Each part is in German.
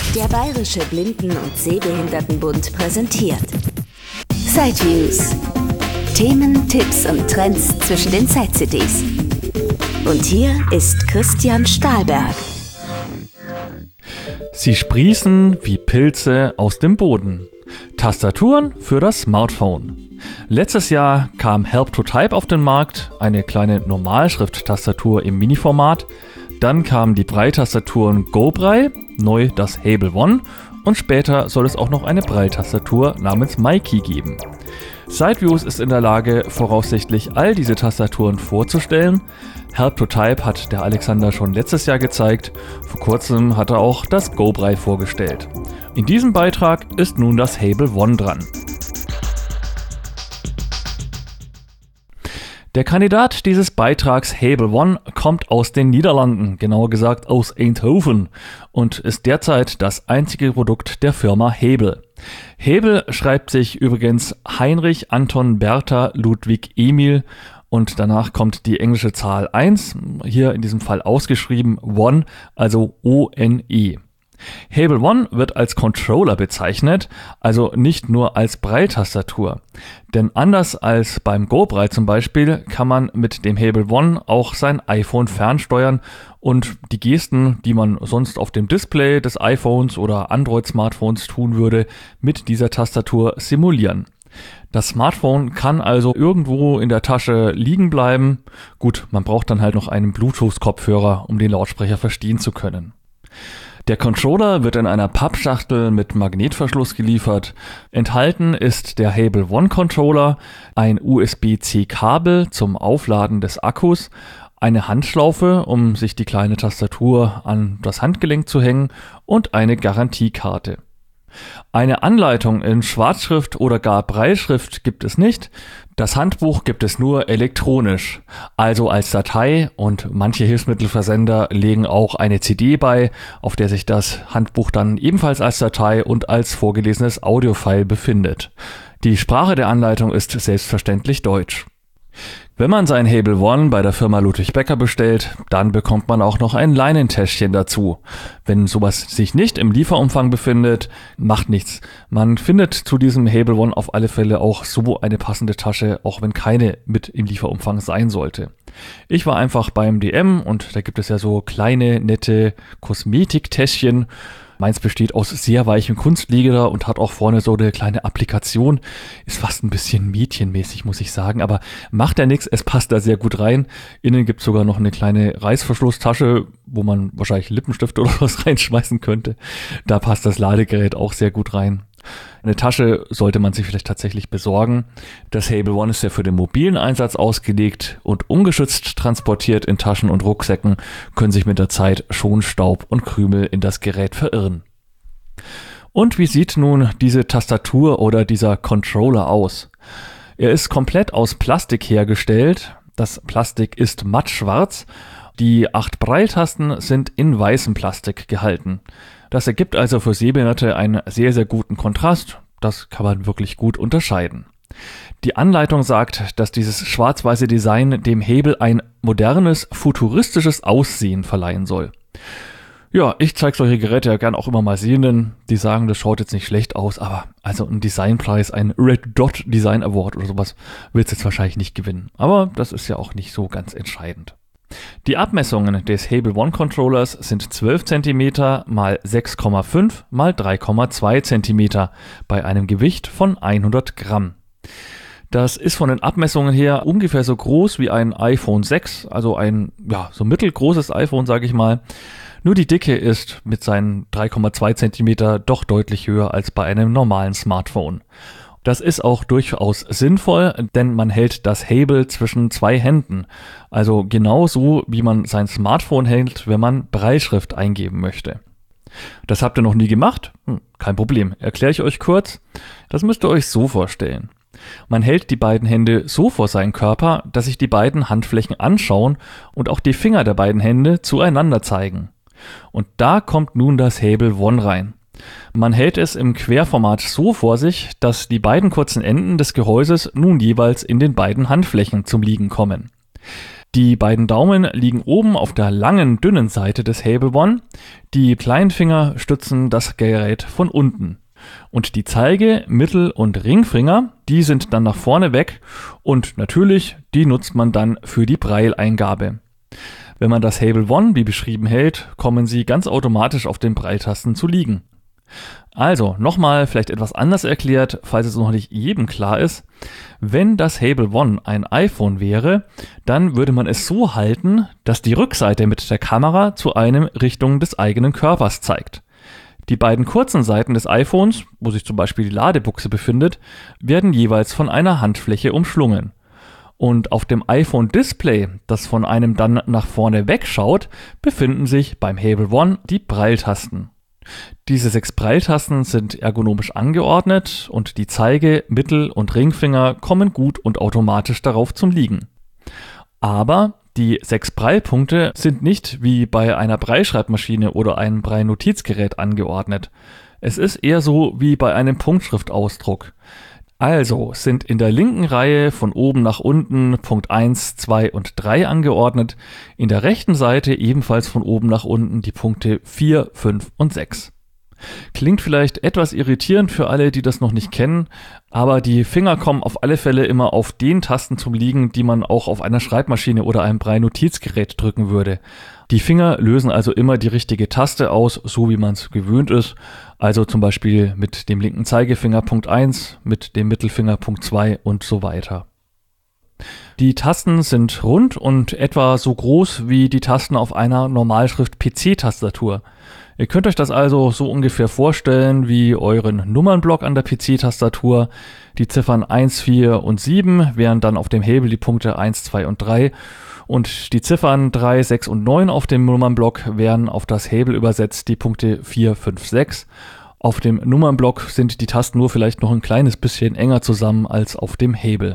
Der Bayerische Blinden- und Sehbehindertenbund präsentiert Sideviews. Themen, Tipps und Trends zwischen den Side-CDs. Und hier ist Christian Stahlberg. Sie sprießen wie Pilze aus dem Boden. Tastaturen für das Smartphone. Letztes Jahr kam Help to Type auf den Markt, eine kleine Normalschrift-Tastatur im Mini-Format. Dann kamen die Braille-Tastaturen GoBraille, neu das Hable One und später soll es auch noch eine Braille-Tastatur namens MyKey geben. Sideviews ist in der Lage, voraussichtlich all diese Tastaturen vorzustellen. Help to Type hat der Alexander schon letztes Jahr gezeigt, vor kurzem hat er auch das GoBraille vorgestellt. In diesem Beitrag ist nun das Hable One dran. Der Kandidat dieses Beitrags Hable One kommt aus den Niederlanden, genauer gesagt aus Eindhoven, und ist derzeit das einzige Produkt der Firma Hable. Hable schreibt sich übrigens Heinrich Anton Bertha Ludwig Emil und danach kommt die englische Zahl 1, hier in diesem Fall ausgeschrieben One, also O-N-E. Hable One wird als Controller bezeichnet, also nicht nur als Braille-Tastatur. Denn anders als beim GoBraille zum Beispiel kann man mit dem Hable One auch sein iPhone fernsteuern und die Gesten, die man sonst auf dem Display des iPhones oder Android-Smartphones tun würde, mit dieser Tastatur simulieren. Das Smartphone kann also irgendwo in der Tasche liegen bleiben. Gut, man braucht dann halt noch einen Bluetooth-Kopfhörer, um den Lautsprecher verstehen zu können. Der Controller wird in einer Pappschachtel mit Magnetverschluss geliefert. Enthalten ist der Hable One Controller, ein USB-C-Kabel zum Aufladen des Akkus, eine Handschlaufe, um sich die kleine Tastatur an das Handgelenk zu hängen und eine Garantiekarte. Eine Anleitung in Schwarzschrift oder gar Brailleschrift gibt es nicht. Das Handbuch gibt es nur elektronisch, also als Datei, und manche Hilfsmittelversender legen auch eine CD bei, auf der sich das Handbuch dann ebenfalls als Datei und als vorgelesenes Audiofile befindet. Die Sprache der Anleitung ist selbstverständlich Deutsch. Wenn man sein Hable One bei der Firma Ludwig Becker bestellt, dann bekommt man auch noch ein Leinentäschchen dazu. Wenn sowas sich nicht im Lieferumfang befindet, macht nichts. Man findet zu diesem Hable One auf alle Fälle auch so eine passende Tasche, auch wenn keine mit im Lieferumfang sein sollte. Ich war einfach beim DM und da gibt es ja so kleine, nette Kosmetiktäschchen. Meins besteht aus sehr weichem Kunstleder und hat auch vorne so eine kleine Applikation. Ist fast ein bisschen mädchenmäßig, muss ich sagen, aber macht ja nichts, es passt da sehr gut rein. Innen gibt es sogar noch eine kleine Reißverschlusstasche, wo man wahrscheinlich Lippenstift oder was reinschmeißen könnte. Da passt das Ladegerät auch sehr gut rein. Eine Tasche sollte man sich vielleicht tatsächlich besorgen. Das Hable One ist ja für den mobilen Einsatz ausgelegt und ungeschützt transportiert in Taschen und Rucksäcken können sich mit der Zeit schon Staub und Krümel in das Gerät verirren. Und wie sieht nun diese Tastatur oder dieser Controller aus? Er ist komplett aus Plastik hergestellt. Das Plastik ist mattschwarz. Die 8 Braille-Tasten sind in weißem Plastik gehalten. Das ergibt also für Sehbehinderte einen sehr, sehr guten Kontrast. Das kann man wirklich gut unterscheiden. Die Anleitung sagt, dass dieses schwarz-weiße Design dem Hable ein modernes, futuristisches Aussehen verleihen soll. Ja, ich zeige solche Geräte ja gern auch immer mal Sehenden, die sagen, das schaut jetzt nicht schlecht aus, aber also ein Designpreis, ein Red Dot Design Award oder sowas wird es jetzt wahrscheinlich nicht gewinnen. Aber das ist ja auch nicht so ganz entscheidend. Die Abmessungen des Hable One Controllers sind 12 cm x 6,5 x 3,2 cm bei einem Gewicht von 100 Gramm. Das ist von den Abmessungen her ungefähr so groß wie ein iPhone 6, also ein so mittelgroßes iPhone, sage ich mal. Nur die Dicke ist mit seinen 3,2 cm doch deutlich höher als bei einem normalen Smartphone. Das ist auch durchaus sinnvoll, denn man hält das Hable zwischen 2 Händen. Also genauso, wie man sein Smartphone hält, wenn man Brailleschrift eingeben möchte. Das habt ihr noch nie gemacht? Kein Problem, erkläre ich euch kurz. Das müsst ihr euch so vorstellen. Man hält die beiden Hände so vor seinen Körper, dass sich die beiden Handflächen anschauen und auch die Finger der beiden Hände zueinander zeigen. Und da kommt nun das Hable One rein. Man hält es im Querformat so vor sich, dass die beiden kurzen Enden des Gehäuses nun jeweils in den beiden Handflächen zum Liegen kommen. Die beiden Daumen liegen oben auf der langen, dünnen Seite des Hable One. Die kleinen Finger stützen das Gerät von unten. Und die Zeige-, Mittel- und Ringfinger, die sind dann nach vorne weg und natürlich, die nutzt man dann für die Braille-Eingabe. Wenn man das Hable One wie beschrieben hält, kommen sie ganz automatisch auf den Braille-Tasten zu liegen. Also, nochmal vielleicht etwas anders erklärt, falls es noch nicht jedem klar ist. Wenn das Hable One ein iPhone wäre, dann würde man es so halten, dass die Rückseite mit der Kamera zu einem Richtung des eigenen Körpers zeigt. Die beiden kurzen Seiten des iPhones, wo sich zum Beispiel die Ladebuchse befindet, werden jeweils von einer Handfläche umschlungen. Und auf dem iPhone-Display, das von einem dann nach vorne wegschaut, befinden sich beim Hable One die Braille-Tasten. Diese 6 Braille-Tasten sind ergonomisch angeordnet und die Zeige-, Mittel- und Ringfinger kommen gut und automatisch darauf zum Liegen. Aber die 6 Braille-Punkte sind nicht wie bei einer Brailleschreibmaschine oder einem Braille-Notizgerät angeordnet. Es ist eher so wie bei einem Punktschriftausdruck. Also sind in der linken Reihe von oben nach unten Punkt 1, 2 und 3 angeordnet, in der rechten Seite ebenfalls von oben nach unten die Punkte 4, 5 und 6. Klingt vielleicht etwas irritierend für alle, die das noch nicht kennen, aber die Finger kommen auf alle Fälle immer auf den Tasten zum Liegen, die man auch auf einer Schreibmaschine oder einem Braille-Notizgerät drücken würde. Die Finger lösen also immer die richtige Taste aus, so wie man es gewöhnt ist. Also zum Beispiel mit dem linken Zeigefinger Punkt 1, mit dem Mittelfinger Punkt 2 und so weiter. Die Tasten sind rund und etwa so groß wie die Tasten auf einer Normalschrift-PC-Tastatur. Ihr könnt euch das also so ungefähr vorstellen wie euren Nummernblock an der PC-Tastatur. Die Ziffern 1, 4 und 7 wären dann auf dem Hebel die Punkte 1, 2 und 3 und die Ziffern 3, 6 und 9 auf dem Nummernblock wären auf das Hebel übersetzt die Punkte 4, 5, 6. Auf dem Nummernblock sind die Tasten nur vielleicht noch ein kleines bisschen enger zusammen als auf dem Hebel.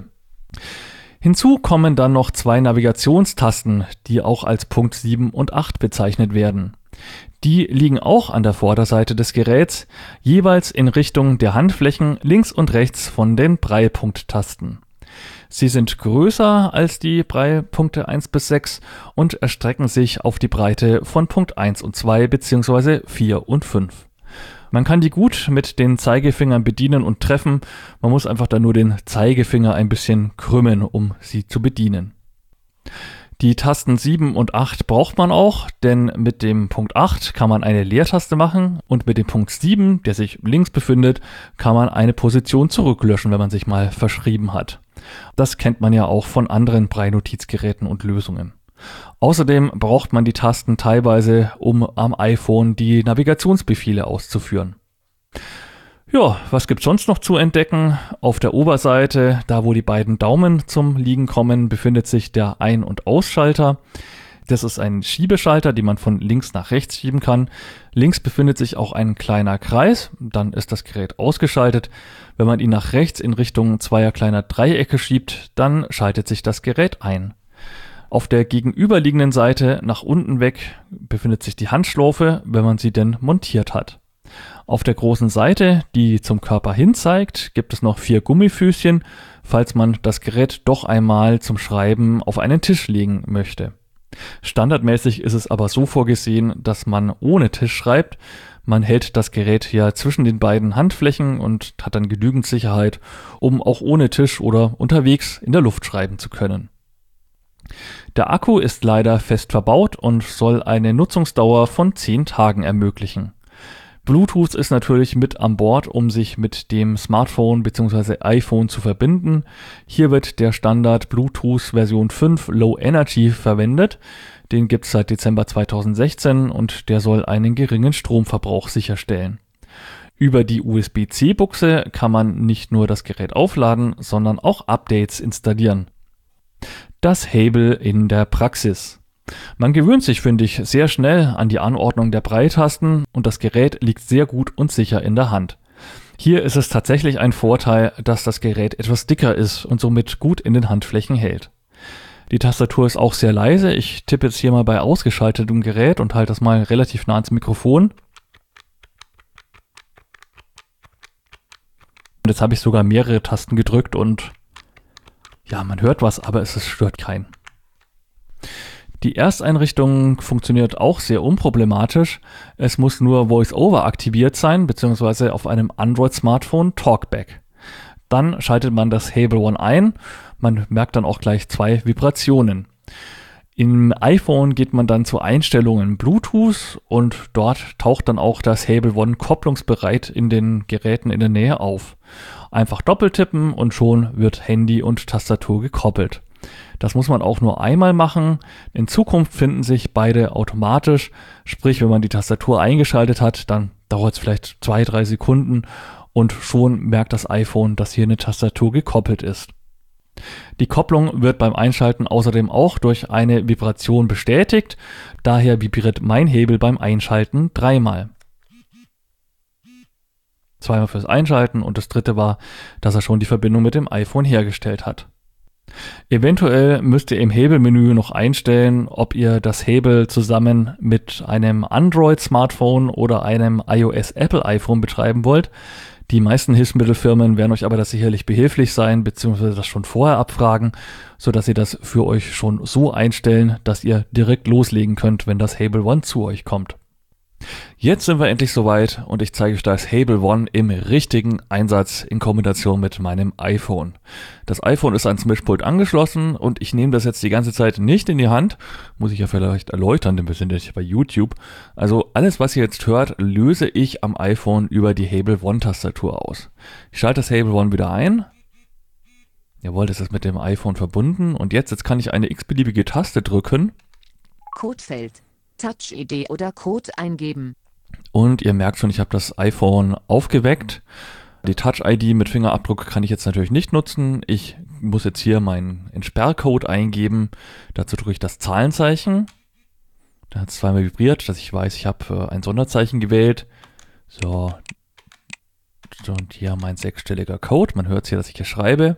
Hinzu kommen dann noch 2 Navigationstasten, die auch als Punkt 7 und 8 bezeichnet werden. Die liegen auch an der Vorderseite des Geräts, jeweils in Richtung der Handflächen links und rechts von den Braille-Punkt-Tasten. Sie sind größer als die Braille-Punkte 1 bis 6 und erstrecken sich auf die Breite von Punkt 1 und 2 bzw. 4 und 5. Man kann die gut mit den Zeigefingern bedienen und treffen, man muss einfach dann nur den Zeigefinger ein bisschen krümmen, um sie zu bedienen. Die Tasten 7 und 8 braucht man auch, denn mit dem Punkt 8 kann man eine Leertaste machen und mit dem Punkt 7, der sich links befindet, kann man eine Position zurücklöschen, wenn man sich mal verschrieben hat. Das kennt man ja auch von anderen Braille-Notizgeräten und Lösungen. Außerdem braucht man die Tasten teilweise, um am iPhone die Navigationsbefehle auszuführen. Ja, was gibt's sonst noch zu entdecken? Auf der Oberseite, da wo die beiden Daumen zum Liegen kommen, befindet sich der Ein- und Ausschalter. Das ist ein Schiebeschalter, den man von links nach rechts schieben kann. Links befindet sich auch ein kleiner Kreis, dann ist das Gerät ausgeschaltet. Wenn man ihn nach rechts in Richtung zweier kleiner Dreiecke schiebt, dann schaltet sich das Gerät ein. Auf der gegenüberliegenden Seite nach unten weg befindet sich die Handschlaufe, wenn man sie denn montiert hat. Auf der großen Seite, die zum Körper hin zeigt, gibt es noch 4 Gummifüßchen, falls man das Gerät doch einmal zum Schreiben auf einen Tisch legen möchte. Standardmäßig ist es aber so vorgesehen, dass man ohne Tisch schreibt. Man hält das Gerät ja zwischen den beiden Handflächen und hat dann genügend Sicherheit, um auch ohne Tisch oder unterwegs in der Luft schreiben zu können. Der Akku ist leider fest verbaut und soll eine Nutzungsdauer von 10 Tagen ermöglichen. Bluetooth ist natürlich mit an Bord, um sich mit dem Smartphone bzw. iPhone zu verbinden. Hier wird der Standard Bluetooth Version 5 Low Energy verwendet. Den gibt es seit Dezember 2016 und der soll einen geringen Stromverbrauch sicherstellen. Über die USB-C-Buchse kann man nicht nur das Gerät aufladen, sondern auch Updates installieren. Das Hable in der Praxis. Man gewöhnt sich, finde ich, sehr schnell an die Anordnung der Braille-Tasten und das Gerät liegt sehr gut und sicher in der Hand. Hier ist es tatsächlich ein Vorteil, dass das Gerät etwas dicker ist und somit gut in den Handflächen hält. Die Tastatur ist auch sehr leise. Ich tippe jetzt hier mal bei ausgeschaltetem Gerät und halte das mal relativ nah ans Mikrofon. Und jetzt habe ich sogar mehrere Tasten gedrückt und ja, man hört was, aber es stört keinen. Die Ersteinrichtung funktioniert auch sehr unproblematisch. Es muss nur VoiceOver aktiviert sein, beziehungsweise auf einem Android-Smartphone Talkback. Dann schaltet man das Hable One ein. Man merkt dann auch gleich 2 Vibrationen. Im iPhone geht man dann zu Einstellungen Bluetooth und dort taucht dann auch das Hable One kopplungsbereit in den Geräten in der Nähe auf. Einfach doppeltippen und schon wird Handy und Tastatur gekoppelt. Das muss man auch nur einmal machen. In Zukunft finden sich beide automatisch. Sprich, wenn man die Tastatur eingeschaltet hat, dann dauert es vielleicht 2-3 Sekunden und schon merkt das iPhone, dass hier eine Tastatur gekoppelt ist. Die Kopplung wird beim Einschalten außerdem auch durch eine Vibration bestätigt. Daher vibriert mein Hebel beim Einschalten 3-mal. 2-mal fürs Einschalten und das 3. war, dass er schon die Verbindung mit dem iPhone hergestellt hat. Eventuell müsst ihr im Hebelmenü noch einstellen, ob ihr das Hable zusammen mit einem Android-Smartphone oder einem iOS-Apple-iPhone betreiben wollt. Die meisten Hilfsmittelfirmen werden euch aber das sicherlich behilflich sein, beziehungsweise das schon vorher abfragen, sodass ihr das für euch schon so einstellen, dass ihr direkt loslegen könnt, wenn das Hable One zu euch kommt. Jetzt sind wir endlich soweit und ich zeige euch das Hable One im richtigen Einsatz in Kombination mit meinem iPhone. Das iPhone ist ans Mischpult angeschlossen und ich nehme das jetzt die ganze Zeit nicht in die Hand. Muss ich ja vielleicht erläutern, denn wir sind jetzt bei YouTube. Also alles, was ihr jetzt hört, löse ich am iPhone über die Hable One Tastatur aus. Ich schalte das Hable One wieder ein. Jawohl, das ist mit dem iPhone verbunden und jetzt kann ich eine x-beliebige Taste drücken. Codefeld. Touch-ID oder Code eingeben. Und ihr merkt schon, ich habe das iPhone aufgeweckt. Die Touch-ID mit Fingerabdruck kann ich jetzt natürlich nicht nutzen. Ich muss jetzt hier meinen Entsperrcode eingeben. Dazu drücke ich das Zahlenzeichen. Da hat es 2-mal vibriert, dass ich weiß, ich habe ein Sonderzeichen gewählt. So, und hier mein 6-stelliger Code. Man hört hier, dass ich hier schreibe.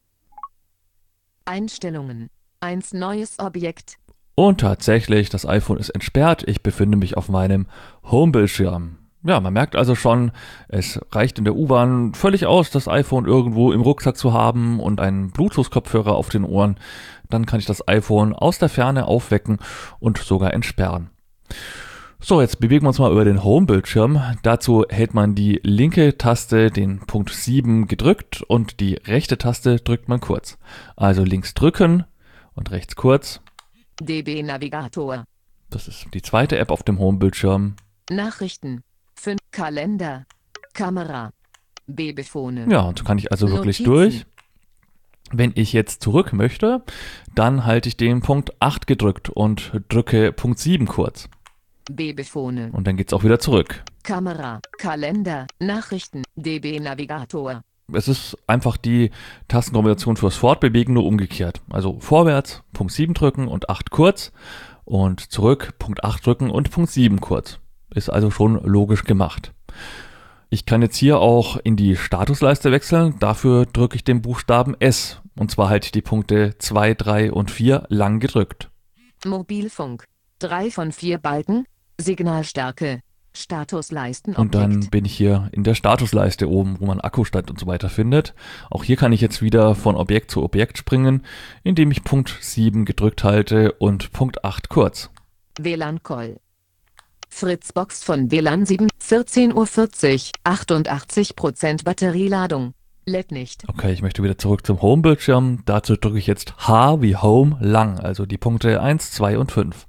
Einstellungen. 1 neues Objekt. Und tatsächlich, das iPhone ist entsperrt. Ich befinde mich auf meinem Homebildschirm. Ja, man merkt also schon, es reicht in der U-Bahn völlig aus, das iPhone irgendwo im Rucksack zu haben und einen Bluetooth-Kopfhörer auf den Ohren. Dann kann ich das iPhone aus der Ferne aufwecken und sogar entsperren. So, jetzt bewegen wir uns mal über den Home-Bildschirm. Dazu hält man die linke Taste, den Punkt 7 gedrückt und die rechte Taste drückt man kurz. Also links drücken und rechts kurz. DB Navigator. Das ist die zweite App auf dem Home-Bildschirm. Nachrichten. 5 Kalender. Kamera. Babyphone. Ja, und so kann ich also wirklich Notizen. durch. Wenn ich jetzt zurück möchte, dann halte ich den Punkt 8 gedrückt und drücke Punkt 7 kurz. Babyphone. Und dann geht's auch wieder zurück. Kamera. Kalender. Nachrichten. DB Navigator. Es ist einfach die Tastenkombination fürs Fortbewegen, nur umgekehrt. Also vorwärts, Punkt 7 drücken und 8 kurz und zurück, Punkt 8 drücken und Punkt 7 kurz. Ist also schon logisch gemacht. Ich kann jetzt hier auch in die Statusleiste wechseln. Dafür drücke ich den Buchstaben S. Und zwar halte ich die Punkte 2, 3 und 4 lang gedrückt. Mobilfunk. 3 von 4 Balken. Signalstärke. Statusleisten. Und dann bin ich hier in der Statusleiste oben, wo man Akkustand und so weiter findet. Auch hier kann ich jetzt wieder von Objekt zu Objekt springen, indem ich Punkt 7 gedrückt halte und Punkt 8 kurz. WLAN-Call. Fritzbox von WLAN 7, 14:40 Uhr, 88% Batterieladung. LED nicht. Okay, ich möchte wieder zurück zum Home-Bildschirm. Dazu drücke ich jetzt H wie Home lang, also die Punkte 1, 2 und 5.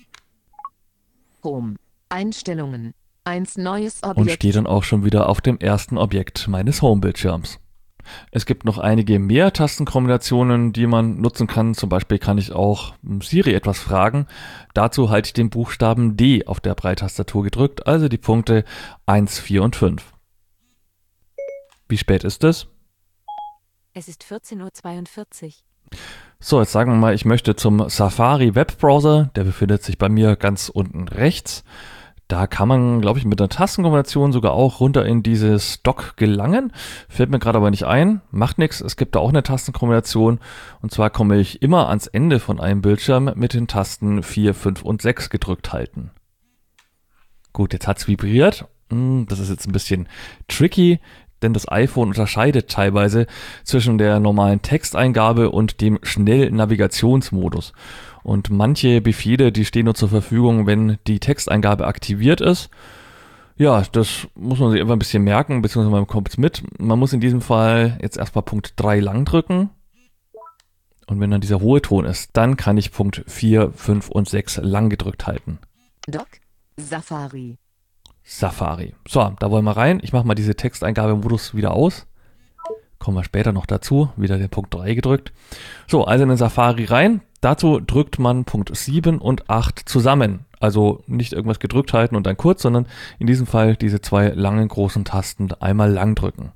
Home. Einstellungen. 1 neues Objekt. Und stehe dann auch schon wieder auf dem ersten Objekt meines Home-Bildschirms. Es gibt noch einige mehr Tastenkombinationen, die man nutzen kann. Zum Beispiel kann ich auch Siri etwas fragen. Dazu halte ich den Buchstaben D auf der Breitastatur gedrückt, also die Punkte 1, 4 und 5. Wie spät ist es? Es ist 14:42 Uhr. So, jetzt sagen wir mal, ich möchte zum Safari Webbrowser. Der befindet sich bei mir ganz unten rechts. Da kann man, glaube ich, mit einer Tastenkombination sogar auch runter in dieses Dock gelangen. Fällt mir gerade aber nicht ein. Macht nichts. Es gibt da auch eine Tastenkombination. Und zwar komme ich immer ans Ende von einem Bildschirm mit den Tasten 4, 5 und 6 gedrückt halten. Gut, jetzt hat es vibriert. Das ist jetzt ein bisschen tricky. denn das iPhone unterscheidet teilweise zwischen der normalen Texteingabe und dem Schnellnavigationsmodus. Und manche Befehle, die stehen nur zur Verfügung, wenn die Texteingabe aktiviert ist. Ja, das muss man sich einfach ein bisschen merken, beziehungsweise man bekommt es mit. Man muss in diesem Fall jetzt erstmal Punkt 3 lang drücken. Und wenn dann dieser hohe Ton ist, dann kann ich Punkt 4, 5 und 6 lang gedrückt halten. Doc, Safari. Safari. So, da wollen wir rein. Ich mache mal diese Texteingabemodus wieder aus. Kommen wir später noch dazu. Wieder den Punkt 3 gedrückt. So, also in den Safari rein. Dazu drückt man Punkt 7 und 8 zusammen. Also nicht irgendwas gedrückt halten und dann kurz, sondern in diesem Fall diese 2 langen großen Tasten einmal lang drücken.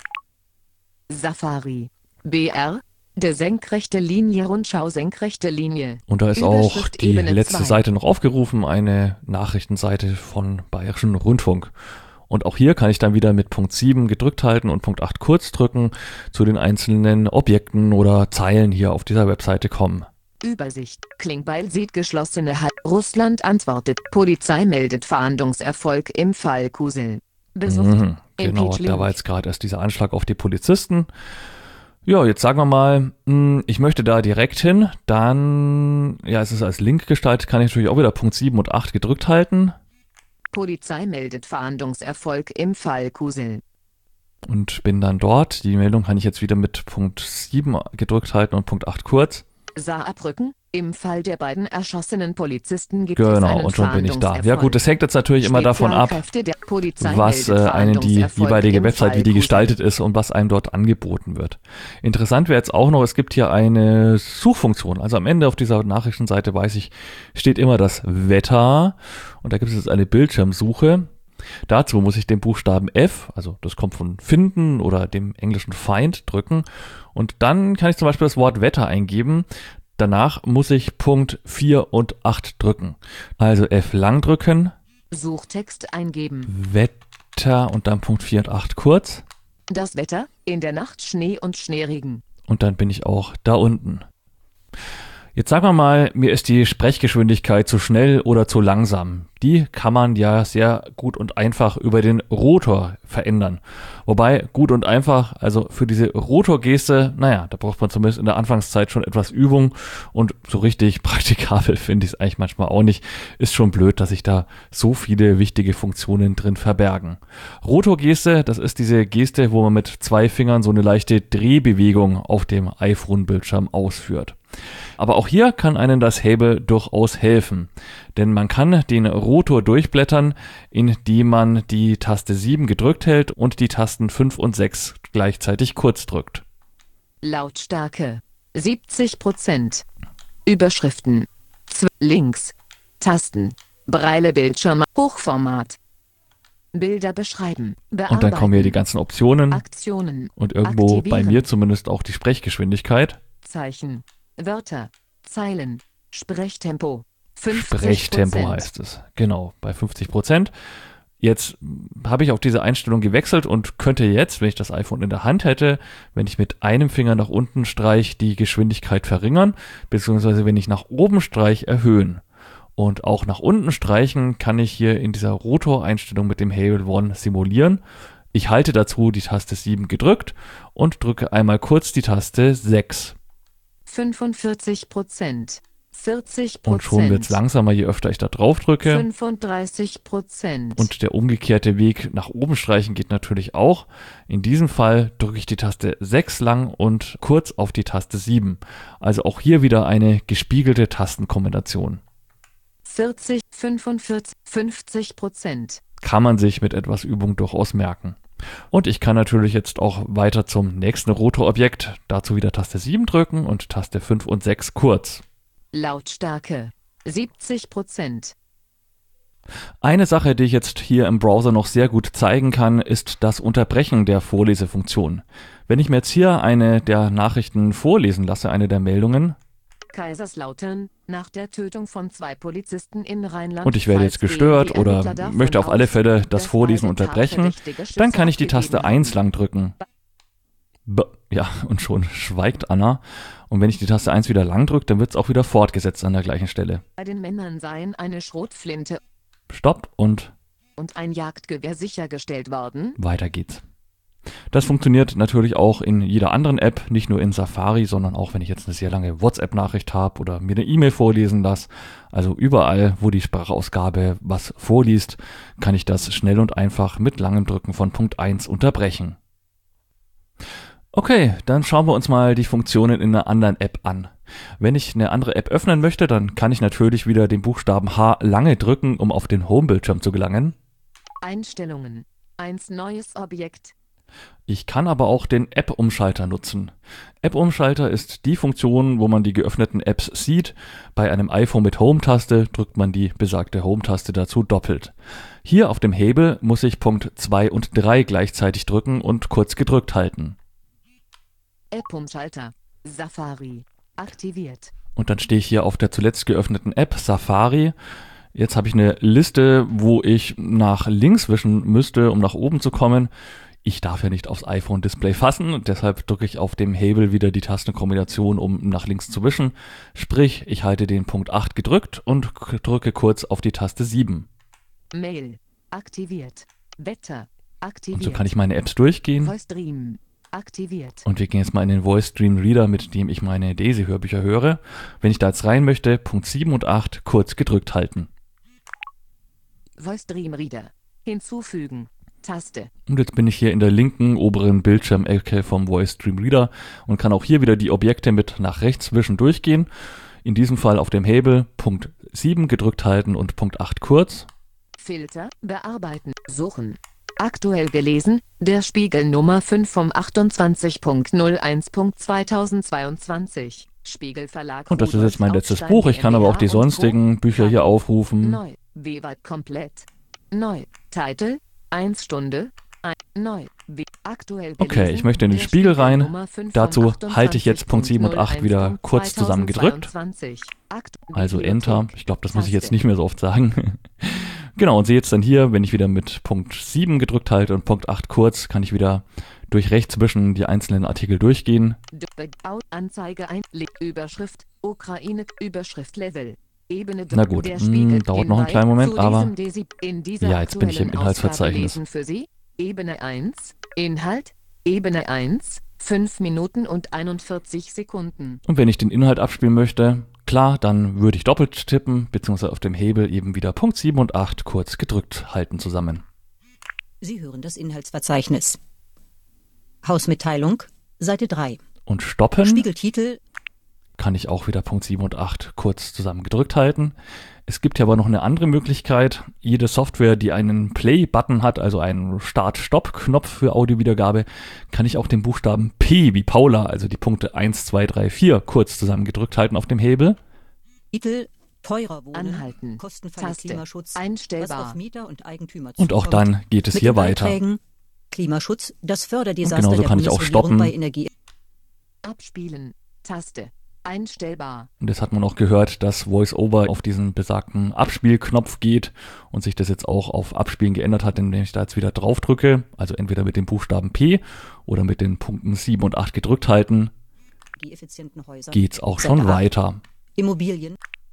Safari. BR. Der senkrechte Linie, Rundschau senkrechte Linie. Und da ist auch Überschrift die Ebene letzte 2. Seite noch aufgerufen, eine Nachrichtenseite von Bayerischen Rundfunk. Und auch hier kann ich dann wieder mit Punkt 7 gedrückt halten und Punkt 8 kurz drücken, zu den einzelnen Objekten oder Zeilen hier auf dieser Webseite kommen. Übersicht. Klingbeil sieht geschlossene Hall. Russland antwortet. Polizei meldet Fahndungserfolg im Fall Kusel. Besucht. Genau, da war jetzt gerade erst dieser Anschlag auf die Polizisten. Ja, jetzt sagen wir mal, ich möchte da direkt hin, dann, ja, es ist als Link gestaltet, kann ich natürlich auch wieder Punkt 7 und 8 gedrückt halten. Polizei meldet Fahndungserfolg im Fall Kusel. Und bin dann dort. Die Meldung kann ich jetzt wieder mit Punkt 7 gedrückt halten und Punkt 8 kurz. Saarbrücken. Im Fall der beiden erschossenen Polizisten gibt es Genau, einen und schon bin ich da. Fahndungserfolg. Ja gut, das hängt jetzt natürlich immer davon ab, Spezialkräfte der Polizei was meldet einen die Fahndungserfolg jeweilige im Website, Fall wie die Kusel. gestaltet ist und was einem dort angeboten wird. Interessant wäre jetzt auch noch, es gibt hier eine Suchfunktion. Also am Ende auf dieser Nachrichtenseite, weiß ich, steht immer das Wetter und da gibt es jetzt eine Bildschirmsuche. Dazu muss ich den Buchstaben F, also das kommt von finden oder dem englischen find, drücken und dann kann ich zum Beispiel das Wort Wetter eingeben. Danach muss ich Punkt 4 und 8 drücken. Also F lang drücken, Suchtext eingeben. Wetter und dann Punkt 4 und 8 kurz. Das Wetter, in der Nacht Schnee und Schneeregen. Und dann bin ich auch da unten. Jetzt sagen wir mal, mir ist die Sprechgeschwindigkeit zu schnell oder zu langsam. Die kann man ja sehr gut und einfach über den Rotor verändern. Wobei, gut und einfach, also für diese Rotorgeste, naja, da braucht man zumindest in der Anfangszeit schon etwas Übung und so richtig praktikabel finde ich es eigentlich manchmal auch nicht. Ist schon blöd, dass sich da so viele wichtige Funktionen drin verbergen. Rotorgeste, das ist diese Geste, wo man mit 2 Fingern so eine leichte Drehbewegung auf dem iPhone-Bildschirm ausführt. Aber auch hier kann einem das Hable durchaus helfen, denn man kann den Rotor durchblättern, indem man die Taste 7 gedrückt hält und die Tasten 5 und 6 gleichzeitig kurz drückt. Lautstärke 70%. Überschriften. Links. Tasten. Braille Bildschirm. Hochformat. Bilder beschreiben. Bearbeiten. Und dann kommen hier die ganzen Optionen Aktionen. und irgendwo bei Aktivieren. mir zumindest auch die Sprechgeschwindigkeit. Zeichen. Wörter. Zeilen. Sprechtempo. 50%. Sprechtempo heißt es. Genau, bei 50%. Jetzt habe ich auf diese Einstellung gewechselt und könnte jetzt, wenn ich das iPhone in der Hand hätte, wenn ich mit einem Finger nach unten streiche, die Geschwindigkeit verringern, beziehungsweise wenn ich nach oben streiche, erhöhen. Und auch nach unten streichen kann ich hier in dieser Rotor-Einstellung mit dem Hable One simulieren. Ich halte dazu die Taste 7 gedrückt und drücke einmal kurz die Taste 6. 45%. 40%. Und schon wird es langsamer, je öfter ich da drauf drücke. 35%. Und der umgekehrte Weg nach oben streichen geht natürlich auch. In diesem Fall drücke ich die Taste 6 lang und kurz auf die Taste 7. Also auch hier wieder eine gespiegelte Tastenkombination. 40, 45, 50%. Kann man sich mit etwas Übung durchaus merken. Und ich kann natürlich jetzt auch weiter zum nächsten Rotorobjekt. Dazu wieder Taste 7 drücken und Taste 5 und 6 kurz. Lautstärke 70%. Eine Sache, die ich jetzt hier im Browser noch sehr gut zeigen kann, ist das Unterbrechen der Vorlesefunktion. Wenn ich mir jetzt hier eine der Nachrichten vorlesen lasse, eine der Meldungen, Kaiserslautern, nach der Tötung von 2 Polizisten in Rheinland. und ich werde jetzt gestört oder möchte auf alle Fälle das Vorlesen unterbrechen, dann kann ich die Taste 1 lang drücken. Ja, und schon schweigt Anna. Und wenn ich die Taste 1 wieder lang drücke, dann wird es auch wieder fortgesetzt an der gleichen Stelle. Bei den Männern seien eine Schrotflinte Stopp und und ein Jagdgewehr sichergestellt worden. weiter geht's. Das funktioniert natürlich auch in jeder anderen App, nicht nur in Safari, sondern auch, wenn ich jetzt eine sehr lange WhatsApp-Nachricht habe oder mir eine E-Mail vorlesen lasse. Also überall, wo die Sprachausgabe was vorliest, kann ich das schnell und einfach mit langem Drücken von Punkt 1 unterbrechen. Okay, dann schauen wir uns mal die Funktionen in einer anderen App an. Wenn ich eine andere App öffnen möchte, dann kann ich natürlich wieder den Buchstaben H lange drücken, um auf den Home-Bildschirm zu gelangen. Einstellungen. 1 neues Objekt. Ich kann aber auch den App-Umschalter nutzen. App-Umschalter ist die Funktion, wo man die geöffneten Apps sieht. Bei einem iPhone mit Home-Taste drückt man die besagte Home-Taste dazu doppelt. Hier auf dem Hebel muss ich Punkt 2 und 3 gleichzeitig drücken und kurz gedrückt halten. App-Umschalter. Safari. Aktiviert. Und dann stehe ich hier auf der zuletzt geöffneten App Safari. Jetzt habe ich eine Liste, wo ich nach links wischen müsste, um nach oben zu kommen. Ich darf ja nicht aufs iPhone-Display fassen, deshalb drücke ich auf dem Hebel wieder die Tastenkombination, um nach links zu wischen. Sprich, ich halte den Punkt 8 gedrückt und drücke kurz auf die Taste 7. Mail. Aktiviert. Wetter. Aktiviert. Und so kann ich meine Apps durchgehen. Voice Dream. Aktiviert. Und wir gehen jetzt mal in den Voice Dream Reader, mit dem ich meine Daisy-Hörbücher höre. Wenn ich da jetzt rein möchte, Punkt 7 und 8 kurz gedrückt halten. Voice Dream Reader. Hinzufügen. Taste. Und jetzt bin ich hier in der linken oberen Bildschirmecke vom Voice Dream Reader und kann auch hier wieder die Objekte mit nach rechts wischen durchgehen. In diesem Fall auf dem Hebel Punkt 7 gedrückt halten und Punkt 8 kurz. Filter. Bearbeiten. Suchen. Aktuell gelesen. Der Spiegel Nummer 5 vom 28.01.2022. Spiegel Verlag. Und das ist jetzt mein letztes Rudolf Buch. Ich kann aber auch die GmbH und sonstigen Bücher hier aufrufen. Neu. Wewald komplett. Neu. Titel. 1 Stunde. Neu. Aktuell gelesen. Okay, ich möchte in den Der Spiegel rein. Nummer 5 vom Dazu halte ich jetzt Punkt 7 und 8 wieder kurz zusammengedrückt. 2022. Also Enter. Ich glaube, das muss ich jetzt Taste. nicht mehr so oft sagen. Genau, und sehe jetzt dann hier, wenn ich wieder mit Punkt 7 gedrückt halte und Punkt 8 kurz, kann ich wieder durch rechts zwischen die einzelnen Artikel durchgehen. Anzeige ein. Überschrift. Ukraine. Überschrift Level. Ebene. Na gut, Der Spiegel. dauert noch einen Invite kleinen Moment, zu aber in dieser ja, jetzt bin ich im aktuellen Inhaltsverzeichnis. Ausgabe lesen für Sie. Ebene 1. Inhalt. Ebene 1. 5 Minuten und 41 Sekunden. Und wenn ich den Inhalt abspielen möchte, klar, dann würde ich doppelt tippen, beziehungsweise auf dem Hebel eben wieder Punkt 7 und 8 kurz gedrückt halten zusammen. Sie hören das Inhaltsverzeichnis. Hausmitteilung, Seite 3. Und stoppen Spiegeltitel, kann ich auch wieder Punkt 7 und 8 kurz zusammen gedrückt halten. Es gibt ja aber noch eine andere Möglichkeit. Jede Software, die einen Play-Button hat, also einen Start-Stopp-Knopf für Audiowiedergabe, kann ich auch den Buchstaben P wie Paula, also die Punkte 1, 2, 3, 4 kurz zusammen gedrückt halten auf dem Hebel. Titel, teurer Wohnen, Anhalten. kostenfreie Taste. Klimaschutz, was Einstellbar. auf Mieter und Eigentümer Und auch zukommt. dann geht es hier weiter. Mittelbeiträgen, Klimaschutz, das Förderdesaster Und genauso der kann ich auch Bundesregierung stoppen. bei Energie. Abspielen. Taste. Einstellbar. Und jetzt hat man auch gehört, dass VoiceOver auf diesen besagten Abspielknopf geht und sich das jetzt auch auf Abspielen geändert hat, indem ich da jetzt wieder drauf drücke. Also entweder mit dem Buchstaben P oder mit den Punkten 7 und 8 gedrückt halten, Energieeffizienten Häuser, geht's auch schon etc. weiter. Immobilien,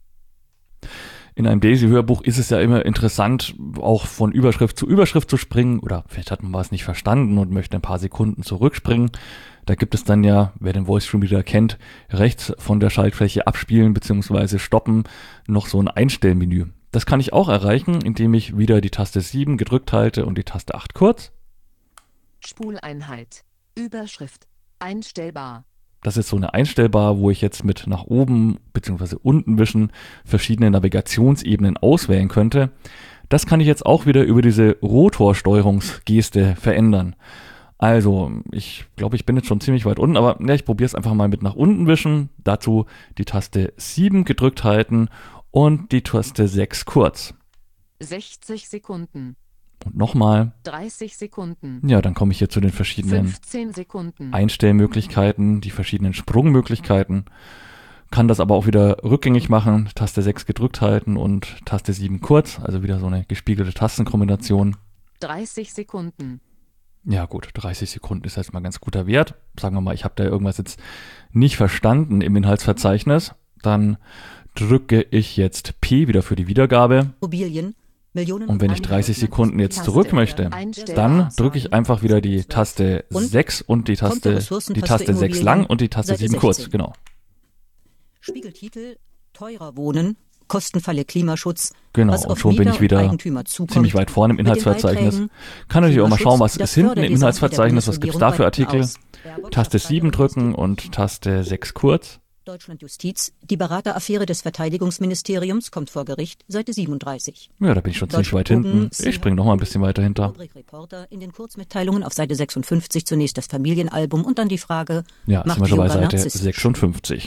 In einem Daisy-Hörbuch ist es ja immer interessant, auch von Überschrift zu Überschrift zu springen, oder vielleicht hat man was nicht verstanden und möchte ein paar Sekunden zurückspringen. Da gibt es dann ja, wer den Voice Stream Reader kennt, rechts von der Schaltfläche abspielen bzw. stoppen noch so ein Einstellmenü. Das kann ich auch erreichen, indem ich wieder die Taste 7 gedrückt halte und die Taste 8 kurz. Spuleinheit. Überschrift. Einstellbar. Das ist so eine Einstellbar, wo ich jetzt mit nach oben bzw. unten wischen verschiedene Navigationsebenen auswählen könnte. Das kann ich jetzt auch wieder über diese Rotorsteuerungsgeste verändern. Also, ich glaube, ich bin jetzt schon ziemlich weit unten, aber ja, ich probiere es einfach mal mit nach unten wischen. Dazu die Taste 7 gedrückt halten und die Taste 6 kurz. 60 Sekunden. Und nochmal. 30 Sekunden. Ja, dann komme ich hier zu den verschiedenen 15 Sekunden. Einstellmöglichkeiten, die verschiedenen Sprungmöglichkeiten. Kann das aber auch wieder rückgängig machen. Taste 6 gedrückt halten und Taste 7 kurz. Also wieder so eine gespiegelte Tastenkombination. 30 Sekunden. Ja gut, 30 Sekunden ist jetzt mal ganz guter Wert. Sagen wir mal, ich habe da irgendwas jetzt nicht verstanden im Inhaltsverzeichnis. Dann drücke ich jetzt P wieder für die Wiedergabe. Immobilien, Und wenn ich 30 Sekunden jetzt zurück möchte, dann drücke ich einfach wieder die Taste 6 und die Taste 6 lang und die Taste 7 kurz. Genau. Spiegeltitel: Teurer Wohnen, Kostenfalle Klimaschutz. Genau, was und auf schon bin Mieter ich wieder und Eigentümer zukommt, ziemlich weit vorne im mit den Inhaltsverzeichnis. Beiträgen Kann natürlich auch mal schauen, was Klimaschutz, ist hinten das im Inhaltsverzeichnis, was gibt's da für Förderdesign Artikel. Taste 7 drücken und Taste 6 kurz. Deutschland Justiz, die Berateraffäre des Verteidigungsministeriums kommt vor Gericht, Seite 37. Ja, da bin ich schon ziemlich weit hinten. Ich springe noch mal ein bisschen weiter hinter. Rubrik Reporter, in den Kurzmitteilungen auf Seite 56 zunächst das Familienalbum und dann die Frage, Ja, macht sind wir schon bei Yoga Seite narzisstisch? 56.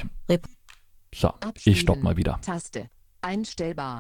So, ich stopp mal wieder. Taste. Einstellbar.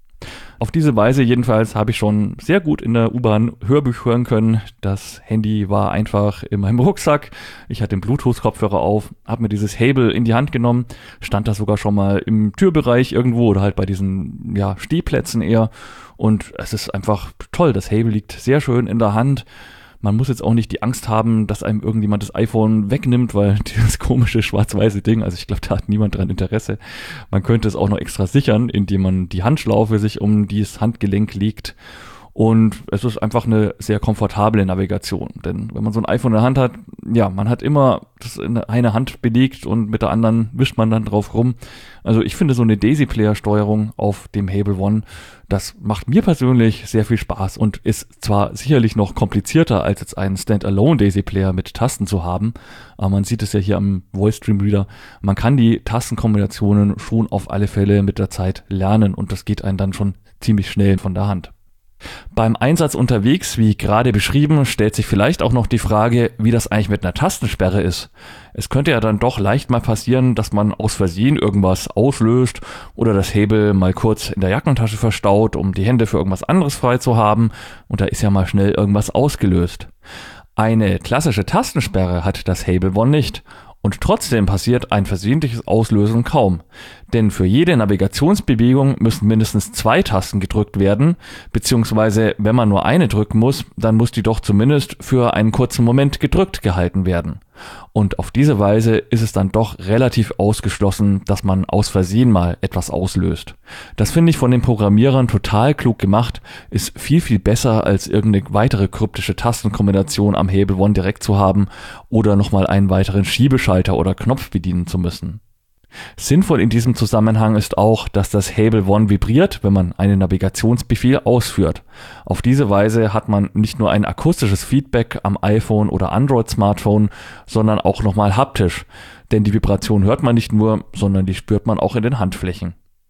Auf diese Weise jedenfalls habe ich schon sehr gut in der U-Bahn Hörbuch hören können. Das Handy war einfach in meinem Rucksack. Ich hatte den Bluetooth-Kopfhörer auf, habe mir dieses Hable in die Hand genommen, stand da sogar schon mal im Türbereich irgendwo oder halt bei diesen Stehplätzen eher. Und es ist einfach toll. Das Hable liegt sehr schön in der Hand. Man muss jetzt auch nicht die Angst haben, dass einem irgendjemand das iPhone wegnimmt, weil dieses komische schwarz-weiße Ding, also ich glaube, da hat niemand dran Interesse. Man könnte es auch noch extra sichern, indem man die Handschlaufe sich um dieses Handgelenk legt. Und es ist einfach eine sehr komfortable Navigation. Denn wenn man so ein iPhone in der Hand hat, man hat immer das in eine Hand belegt und mit der anderen wischt man dann drauf rum. Also ich finde so eine Daisy-Player-Steuerung auf dem Hable One, das macht mir persönlich sehr viel Spaß und ist zwar sicherlich noch komplizierter, als jetzt einen Standalone Daisy-Player mit Tasten zu haben, aber man sieht es ja hier am Voice Stream Reader, man kann die Tastenkombinationen schon auf alle Fälle mit der Zeit lernen und das geht einem dann schon ziemlich schnell von der Hand. Beim Einsatz unterwegs, wie gerade beschrieben, stellt sich vielleicht auch noch die Frage, wie das eigentlich mit einer Tastensperre ist. Es könnte ja dann doch leicht mal passieren, dass man aus Versehen irgendwas auslöst oder das Hable mal kurz in der Jackentasche verstaut, um die Hände für irgendwas anderes frei zu haben und da ist ja mal schnell irgendwas ausgelöst. Eine klassische Tastensperre hat das Hable One nicht. Und trotzdem passiert ein versehentliches Auslösen kaum. Denn für jede Navigationsbewegung müssen mindestens 2 Tasten gedrückt werden, beziehungsweise wenn man nur eine drücken muss, dann muss die doch zumindest für einen kurzen Moment gedrückt gehalten werden. Und auf diese Weise ist es dann doch relativ ausgeschlossen, dass man aus Versehen mal etwas auslöst. Das finde ich von den Programmierern total klug gemacht, ist viel, viel besser als irgendeine weitere kryptische Tastenkombination am Hable One direkt zu haben oder nochmal einen weiteren Schiebeschalter oder Knopf bedienen zu müssen. Sinnvoll in diesem Zusammenhang ist auch, dass das Hable One vibriert, wenn man einen Navigationsbefehl ausführt. Auf diese Weise hat man nicht nur ein akustisches Feedback am iPhone oder Android-Smartphone, sondern auch nochmal haptisch. Denn die Vibration hört man nicht nur, sondern die spürt man auch in den Handflächen.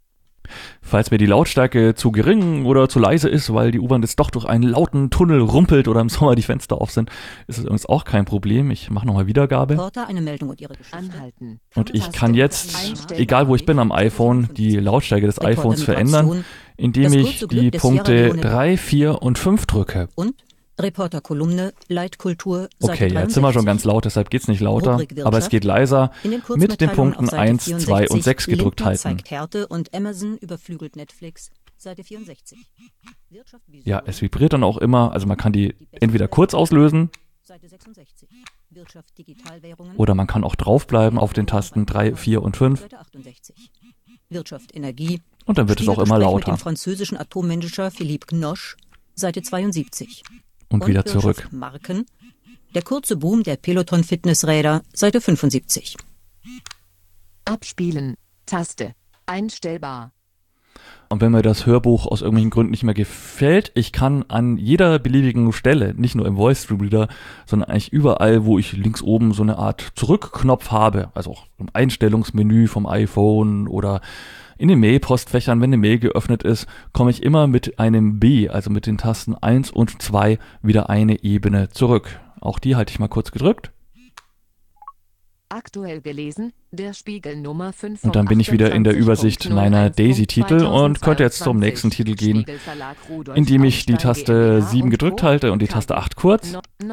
Falls mir die Lautstärke zu gering oder zu leise ist, weil die U-Bahn jetzt doch durch einen lauten Tunnel rumpelt oder im Sommer die Fenster auf sind, ist es übrigens auch kein Problem. Ich mache nochmal Wiedergabe. Reporter, eine Meldung und ihre Geschichte. Anhalten. Und ich kann jetzt, egal wo ich bin am iPhone, die Lautstärke des iPhones verändern, indem ich die Punkte 3, 4 und 5 drücke. Und Reporterkolumne, Leitkultur, Seite Okay, jetzt sind wir schon 63. ganz laut, deshalb geht's nicht lauter, Rubrik Wirtschaft. aber es geht leiser. In den Mit den Kurzmitteilungen Punkten auf Seite 1, 2 und 6 gedrückt Lindner halten. zeigt Härte und Amazon überflügelt Netflix, Seite 64. Wirtschaft, Vision, Ja, es vibriert dann auch immer, also man kann die entweder kurz auslösen Seite 66. Wirtschaft, Digitalwährungen, oder man kann auch draufbleiben auf den Tasten 3, 4 und 5 Seite 68. Wirtschaft, Energie. und dann wird es auch immer Spiegelgespräch mit lauter dem französischen Atommanager Philippe Knosch, Seite 72. und wieder Wirtschaft, zurück. Marken. Der kurze Boom der Peloton-Fitnessräder, Seite 75. Abspielen. Taste. Einstellbar. Und wenn mir das Hörbuch aus irgendwelchen Gründen nicht mehr gefällt, ich kann an jeder beliebigen Stelle, nicht nur im Voice Stream Reader, sondern eigentlich überall, wo ich links oben so eine Art Zurückknopf habe, also auch im Einstellungsmenü vom iPhone oder in den Mail-Postfächern, wenn eine Mail geöffnet ist, komme ich immer mit einem B, also mit den Tasten 1 und 2, wieder eine Ebene zurück. Auch die halte ich mal kurz gedrückt. Aktuell gelesen, der Spiegel Nummer 5. Und dann bin ich wieder in der Übersicht meiner Daisy-Titel und könnte jetzt zum nächsten Titel gehen, indem ich die Taste 7 gedrückt halte und die Taste 8 kurz.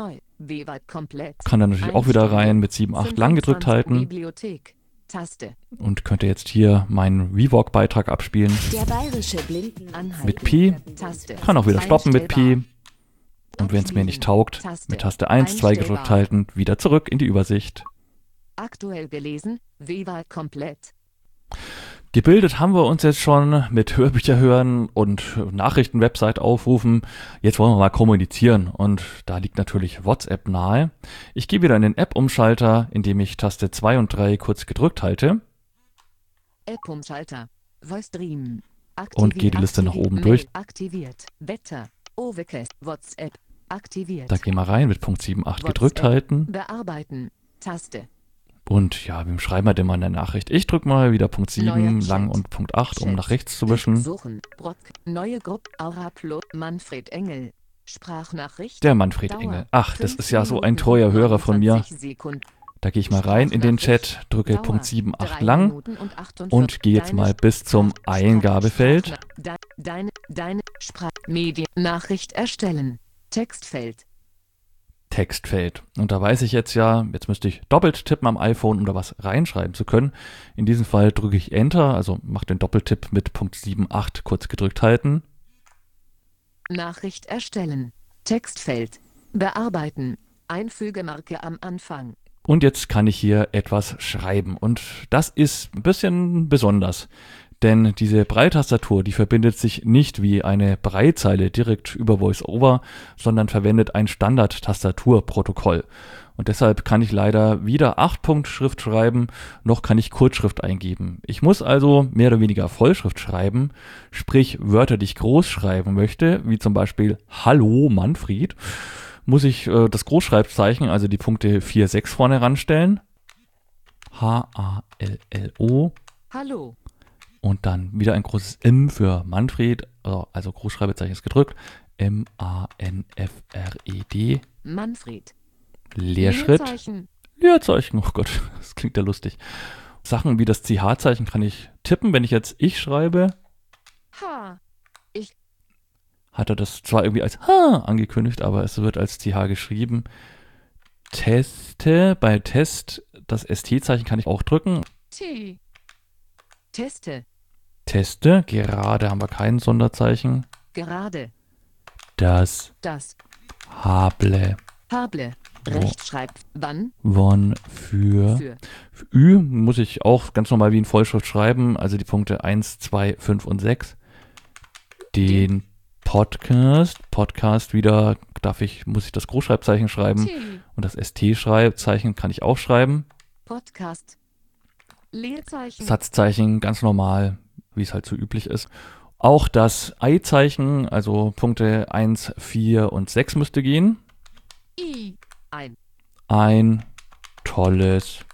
Kann dann natürlich auch wieder rein mit 7, 8 lang gedrückt halten. Taste. Und könnte jetzt hier meinen Rework-Beitrag abspielen. Der bayerische Blindenanhalten. Mit P. Taste. Kann auch wieder stoppen mit P. Und wenn es mir nicht taugt, mit Taste 1, 2 gedrückt halten, wieder zurück in die Übersicht. Aktuell gelesen, Viva komplett. Gebildet haben wir uns jetzt schon mit Hörbücher hören und Nachrichtenwebsite aufrufen. Jetzt wollen wir mal kommunizieren und da liegt natürlich WhatsApp nahe. Ich gehe wieder in den App-Umschalter, indem ich Taste 2 und 3 kurz gedrückt halte. App-Umschalter. Voice Stream. Und gehe die Liste nach oben durch. Aktiviert. Wetter. Overcast. WhatsApp. Aktiviert. Da gehen wir rein mit Punkt 7.8 gedrückt halten. Bearbeiten. Taste. Und ja, wem schreiben wir denn mal eine Nachricht? Ich drücke mal wieder Punkt 7 lang und Punkt 8, um nach rechts zu wischen. Suchen. Brock. Neue Gruppe. Aura Plus. Manfred Engel. Sprachnachricht. Der Manfred Engel. Ach, das ist ja so ein treuer Hörer von mir. Da gehe ich mal rein in den Chat, drücke Punkt 7.8 lang und gehe jetzt mal bis zum Eingabefeld. Deine Mediennachricht erstellen. Textfeld. Textfeld. Und da weiß ich jetzt ja, jetzt müsste ich doppelt tippen am iPhone, um da was reinschreiben zu können. In diesem Fall drücke ich Enter, also mache den Doppeltipp mit Punkt 7.8 kurz gedrückt halten. Nachricht erstellen. Textfeld. Bearbeiten. Einfügemarke am Anfang. Und jetzt kann ich hier etwas schreiben. Und das ist ein bisschen besonders. Denn diese Braille-Tastatur, die verbindet sich nicht wie eine Braillezeile direkt über VoiceOver, sondern verwendet ein Standard-Tastaturprotokoll. Und deshalb kann ich leider weder 8-Punkt-Schrift schreiben, noch kann ich Kurzschrift eingeben. Ich muss also mehr oder weniger Vollschrift schreiben, sprich Wörter, die ich groß schreiben möchte, wie zum Beispiel Hallo Manfred, muss ich das Großschreibzeichen, also die Punkte 4, 6 vorne ranstellen. H-A-L-L-O. Hallo. Und dann wieder ein großes M für Manfred, also Großschreibezeichen ist gedrückt. M-A-N-F-R-E-D. Manfred. Leerschritt. Leerzeichen. Oh Gott, das klingt ja lustig. Sachen wie das CH-Zeichen kann ich tippen, wenn ich jetzt ich schreibe. H. Ich. Hat er das zwar irgendwie als H angekündigt, aber es wird als CH geschrieben. Teste. Bei Test, das ST-Zeichen kann ich auch drücken. T. Teste. Teste. Gerade haben wir kein Sonderzeichen. Gerade. Das. Hable. Rechtschreib. Wann? Wann für Ü muss ich auch ganz normal wie in Vollschrift schreiben, also die Punkte 1, 2, 5 und 6. Den Podcast wieder muss ich das Großschreibzeichen schreiben und das ST-Schreibzeichen kann ich auch schreiben. Podcast. Leerzeichen. Satzzeichen ganz normal, wie es halt so üblich ist. Auch das Ei-Zeichen, also Punkte 1, 4 und 6 müsste gehen. I. Ein tolles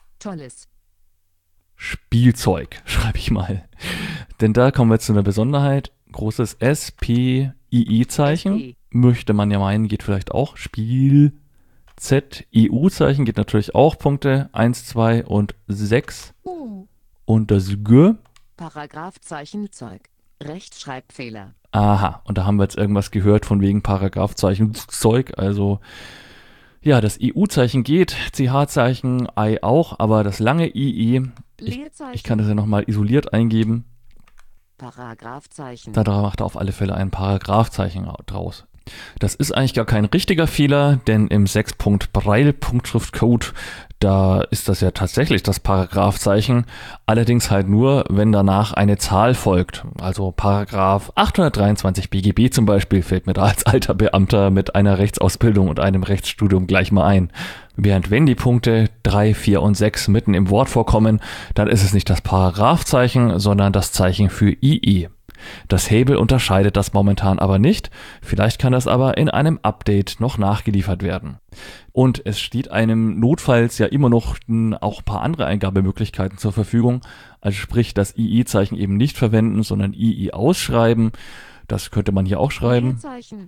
Spielzeug, schreibe ich mal. Denn da kommen wir jetzt zu einer Besonderheit. Großes S-P-I-I-Zeichen. Möchte man ja meinen, geht vielleicht auch. Spiel. Z-EU-Zeichen geht natürlich auch. Punkte 1, 2 und 6. Und das G. Paragraphzeichen Zeug. Rechtschreibfehler. Aha, und da haben wir jetzt irgendwas gehört von wegen Paragraphzeichen Zeug. Also ja, das EU-Zeichen geht, CH-Zeichen, I auch, aber das lange II, ich kann das ja nochmal isoliert eingeben. Paragraphzeichen. Da macht er auf alle Fälle ein Paragraphzeichen draus. Das ist eigentlich gar kein richtiger Fehler, denn im 6-Punkt-Braille-Punktschriftcode, da ist das ja tatsächlich das Paragraphzeichen, allerdings halt nur, wenn danach eine Zahl folgt. Also Paragraph 823 BGB zum Beispiel fällt mir da als alter Beamter mit einer Rechtsausbildung und einem Rechtsstudium gleich mal ein. Während wenn die Punkte 3, 4 und 6 mitten im Wort vorkommen, dann ist es nicht das Paragraphzeichen, sondern das Zeichen für II. Das Hable unterscheidet das momentan aber nicht, vielleicht kann das aber in einem Update noch nachgeliefert werden. Und es steht einem notfalls ja immer noch auch ein paar andere Eingabemöglichkeiten zur Verfügung, also sprich das II-Zeichen eben nicht verwenden, sondern II ausschreiben, das könnte man hier auch schreiben.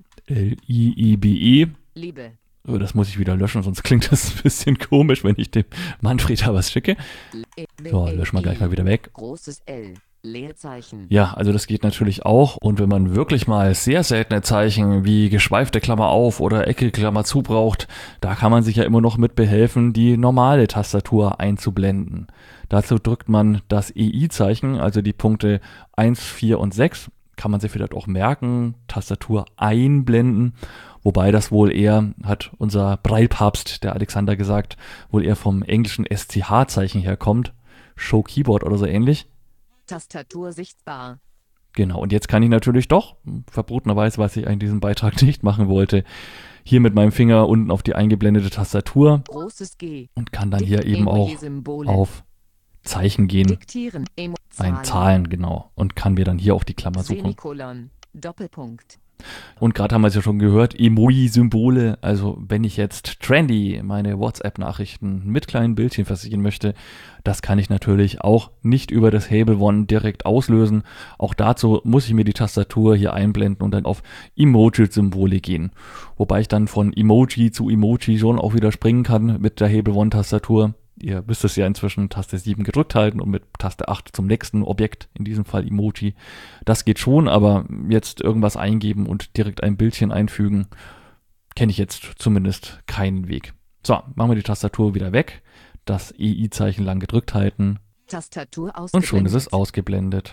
L-I-I-B-E. Liebe. Das muss ich wieder löschen, sonst klingt das ein bisschen komisch, wenn ich dem Manfred da was schicke. So, löschen wir gleich mal wieder weg. Großes L. Leerzeichen. Ja, also das geht natürlich auch. Und wenn man wirklich mal sehr seltene Zeichen wie geschweifte Klammer auf oder Ecke Klammer zu braucht, da kann man sich ja immer noch mit behelfen, die normale Tastatur einzublenden. Dazu drückt man das EI-Zeichen, also die Punkte 1, 4 und 6. Kann man sich vielleicht auch merken, Tastatur einblenden. Wobei das wohl eher, hat unser Braille-Papst, der Alexander gesagt, wohl eher vom englischen SCH-Zeichen herkommt. Show Keyboard oder so ähnlich. Tastatur sichtbar. Genau, und jetzt kann ich natürlich doch, verbotenerweise, was ich in diesem Beitrag nicht machen wollte, hier mit meinem Finger unten auf die eingeblendete Tastatur Großes G. und kann dann hier eben auch Emoji-Symbole. auf Zeichen gehen, Diktieren. ein Zahlen, genau, und kann mir dann hier auch die Klammer suchen. Semikolon. Doppelpunkt. Und gerade haben wir es ja schon gehört, Emoji-Symbole, also wenn ich jetzt trendy meine WhatsApp-Nachrichten mit kleinen Bildchen versehen möchte, das kann ich natürlich auch nicht über das Hable One direkt auslösen. Auch dazu muss ich mir die Tastatur hier einblenden und dann auf Emoji-Symbole gehen. Wobei ich dann von Emoji zu Emoji schon auch wieder springen kann mit der Hable One-Tastatur. Ihr wisst es ja inzwischen, Taste 7 gedrückt halten und mit Taste 8 zum nächsten Objekt, in diesem Fall Emoji. Das geht schon, aber jetzt irgendwas eingeben und direkt ein Bildchen einfügen, kenne ich jetzt zumindest keinen Weg. So, machen wir die Tastatur wieder weg, das EI-Zeichen lang gedrückt halten Tastatur ausgeblendet. und schon ist es ausgeblendet.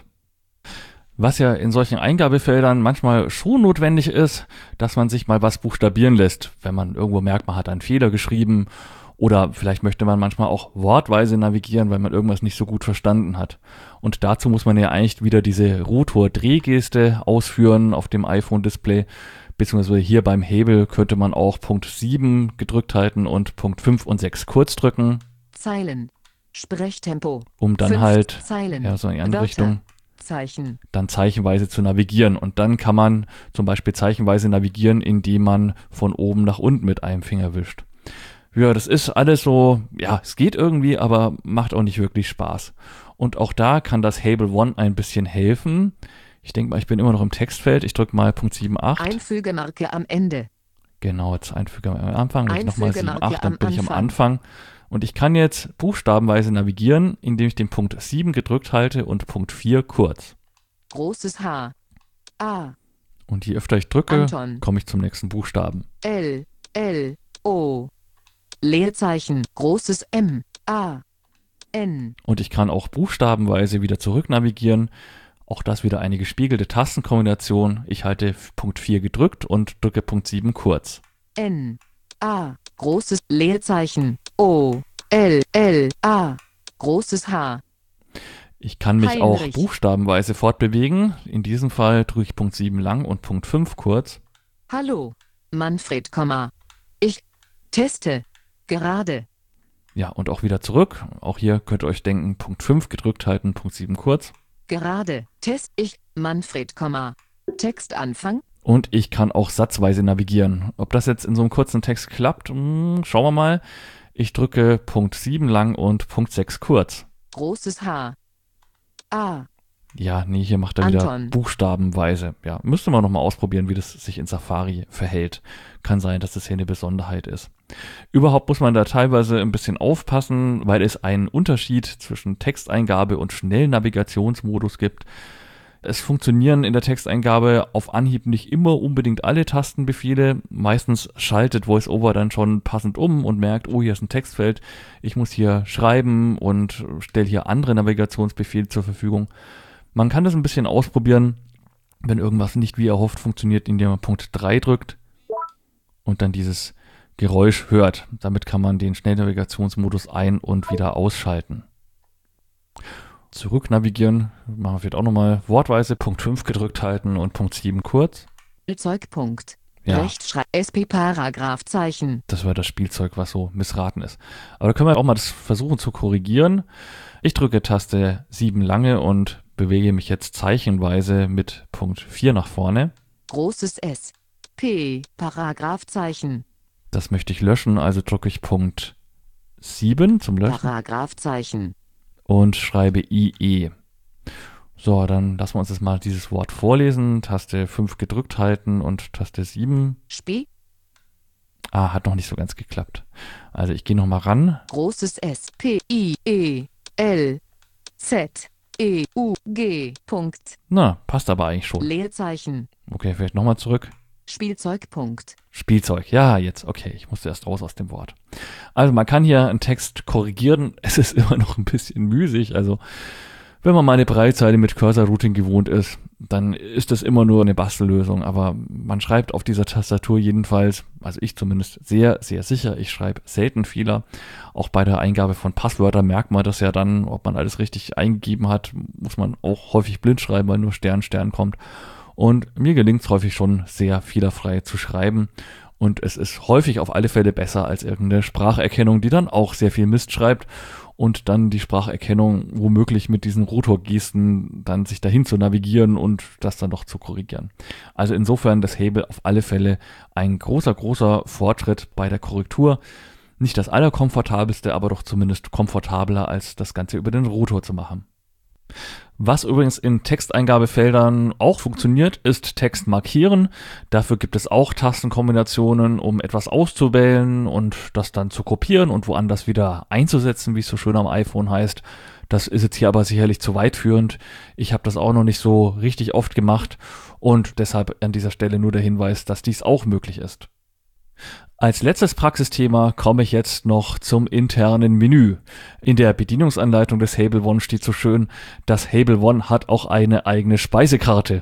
Was ja in solchen Eingabefeldern manchmal schon notwendig ist, dass man sich mal was buchstabieren lässt, wenn man irgendwo merkt, man hat einen Fehler geschrieben. Oder vielleicht möchte man manchmal auch wortweise navigieren, weil man irgendwas nicht so gut verstanden hat. Und dazu muss man ja eigentlich wieder diese Rotor-Drehgeste ausführen auf dem iPhone-Display. Beziehungsweise hier beim Hable könnte man auch Punkt 7 gedrückt halten und Punkt 5 und 6 kurz drücken. Zeilen. Sprechtempo. Um dann 5 halt, Zeilen. ja, so in die andere Wörter. Richtung, Zeichen. dann zeichenweise zu navigieren. Und dann kann man zum Beispiel zeichenweise navigieren, indem man von oben nach unten mit einem Finger wischt. Ja, das ist alles so, ja, es geht irgendwie, aber macht auch nicht wirklich Spaß. Und auch da kann das Hable One ein bisschen helfen. Ich denke mal, ich bin immer noch im Textfeld. Ich drücke mal Punkt 7.8. Einfügemarke am Ende. Genau, jetzt Einfüge am Anfang. Wenn ich nochmal Einfügemarke 7.8, dann am bin ich am Anfang. Anfang. Und ich kann jetzt buchstabenweise navigieren, indem ich den Punkt 7 gedrückt halte und Punkt 4 kurz. Großes H. A. Und je öfter ich drücke, Anton. komme ich zum nächsten Buchstaben. L. L. O. Leerzeichen. Großes M. A. N. Und ich kann auch buchstabenweise wieder zurück navigieren. Auch das wieder eine gespiegelte Tastenkombination. Ich halte Punkt 4 gedrückt und drücke Punkt 7 kurz. N. A. Großes Leerzeichen. O. L. L. A. Großes H. Ich kann mich auch Heinrich. buchstabenweise fortbewegen. In diesem Fall drücke ich Punkt 7 lang und Punkt 5 kurz. Hallo. Manfred, ich teste. Gerade. Ja, und auch wieder zurück. Auch hier könnt ihr euch denken, Punkt 5 gedrückt halten, Punkt 7 kurz. Gerade. Test. Manfred, Textanfang. Und ich kann auch satzweise navigieren. Ob das jetzt in so einem kurzen Text klappt, schauen wir mal. Ich drücke Punkt 7 lang und Punkt 6 kurz. Großes H. A. Ja, nee, hier macht er wieder Anton. buchstabenweise. Ja, müsste man nochmal ausprobieren, wie das sich in Safari verhält. Kann sein, dass das hier eine Besonderheit ist. Überhaupt muss man da teilweise ein bisschen aufpassen, weil es einen Unterschied zwischen Texteingabe und Schnellnavigationsmodus gibt. Es funktionieren in der Texteingabe auf Anhieb nicht immer unbedingt alle Tastenbefehle. Meistens schaltet VoiceOver dann schon passend um und merkt, oh, hier ist ein Textfeld. Ich muss hier schreiben und stelle hier andere Navigationsbefehle zur Verfügung. Man kann das ein bisschen ausprobieren, wenn irgendwas nicht wie erhofft funktioniert, indem man Punkt 3 drückt und dann dieses Geräusch hört. Damit kann man den Schnellnavigationsmodus ein- und wieder ausschalten. Zurück navigieren, machen wir vielleicht auch nochmal wortweise Punkt 5 gedrückt halten und Punkt 7 kurz. Spielzeugpunkt. Ja. Rechtschreib. SP Paragraphzeichen. Das war das Spielzeug, was so missraten ist. Aber da können wir auch mal das versuchen zu korrigieren. Ich drücke Taste 7 lange und bewege mich jetzt zeichenweise mit Punkt 4 nach vorne. Großes S. P. Paragraphzeichen. Das möchte ich löschen, also drücke ich Punkt 7 zum Löschen Paragraphzeichen. und schreibe IE. So, dann lassen wir uns jetzt mal dieses Wort vorlesen. Taste 5 gedrückt halten und Taste 7. Spiel. Hat noch nicht so ganz geklappt. Also ich gehe nochmal ran. Großes S. P. I. E. L. Z. E. U. G. Punkt. Na, passt aber eigentlich schon. Leerzeichen. Okay, vielleicht nochmal zurück. Spielzeugpunkt. Spielzeug, ja, jetzt, okay, ich musste erst raus aus dem Wort. Also man kann hier einen Text korrigieren, es ist immer noch ein bisschen müßig, also Wenn man mal eine Breitseite mit Cursor-Routing gewohnt ist, dann ist das immer nur eine Bastellösung. Aber man schreibt auf dieser Tastatur jedenfalls, also ich zumindest, sehr, sehr sicher. Ich schreibe selten Fehler. Auch bei der Eingabe von Passwörtern merkt man das ja dann, ob man alles richtig eingegeben hat, muss man auch häufig blind schreiben, weil nur Stern kommt. Und mir gelingt es häufig schon sehr fehlerfrei zu schreiben. Und es ist häufig auf alle Fälle besser als irgendeine Spracherkennung, die dann auch sehr viel Mist schreibt und dann die Spracherkennung womöglich mit diesen Rotorgesten dann sich dahin zu navigieren und das dann doch zu korrigieren. Also insofern das Hable auf alle Fälle ein großer Fortschritt bei der Korrektur. Nicht das allerkomfortabelste, aber doch zumindest komfortabler als das Ganze über den Rotor zu machen. Was übrigens in Texteingabefeldern auch funktioniert, ist Text markieren. Dafür gibt es auch Tastenkombinationen, um etwas auszuwählen und das dann zu kopieren und woanders wieder einzusetzen, wie es so schön am iPhone heißt. Das ist jetzt hier aber sicherlich zu weitführend. Ich habe das auch noch nicht so richtig oft gemacht und deshalb an dieser Stelle nur der Hinweis, dass dies auch möglich ist. Als letztes Praxisthema komme ich jetzt noch zum internen Menü. In der Bedienungsanleitung des Hable One steht so schön, das Hable One hat auch eine eigene Speisekarte.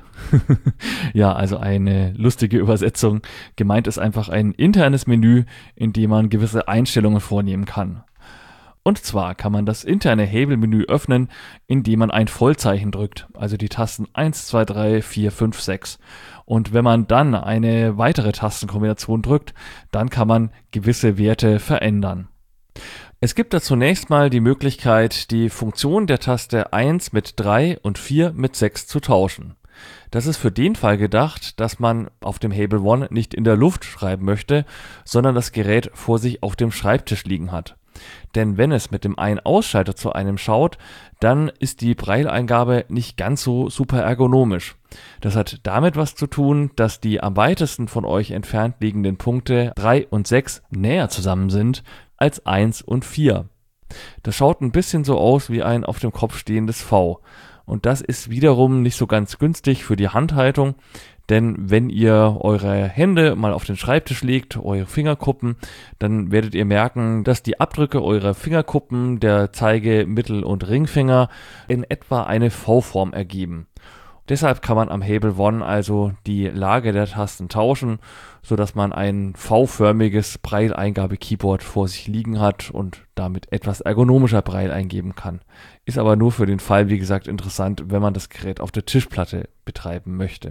Ja, also eine lustige Übersetzung. Gemeint ist einfach ein internes Menü, in dem man gewisse Einstellungen vornehmen kann. Und zwar kann man das interne Hable-Menü öffnen, indem man ein Vollzeichen drückt, also die Tasten 1, 2, 3, 4, 5, 6. Und wenn man dann eine weitere Tastenkombination drückt, dann kann man gewisse Werte verändern. Es gibt da zunächst mal die Möglichkeit, die Funktion der Taste 1 mit 3 und 4 mit 6 zu tauschen. Das ist für den Fall gedacht, dass man auf dem Hable One nicht in der Luft schreiben möchte, sondern das Gerät vor sich auf dem Schreibtisch liegen hat. Denn wenn es mit dem Ein-Ausschalter zu einem schaut, dann ist die Braille-Eingabe nicht ganz so super ergonomisch. Das hat damit was zu tun, dass die am weitesten von euch entfernt liegenden Punkte 3 und 6 näher zusammen sind als 1 und 4. Das schaut ein bisschen so aus wie ein auf dem Kopf stehendes V. Und das ist wiederum nicht so ganz günstig für die Handhaltung, denn wenn ihr eure Hände mal auf den Schreibtisch legt, eure Fingerkuppen, dann werdet ihr merken, dass die Abdrücke eurer Fingerkuppen, der Zeige-, Mittel- und Ringfinger in etwa eine V-Form ergeben. Deshalb kann man am Hable One also die Lage der Tasten tauschen, sodass man ein V-förmiges Braille-Eingabe-Keyboard vor sich liegen hat und damit etwas ergonomischer Braille eingeben kann. Ist aber nur für den Fall, wie gesagt, interessant, wenn man das Gerät auf der Tischplatte betreiben möchte.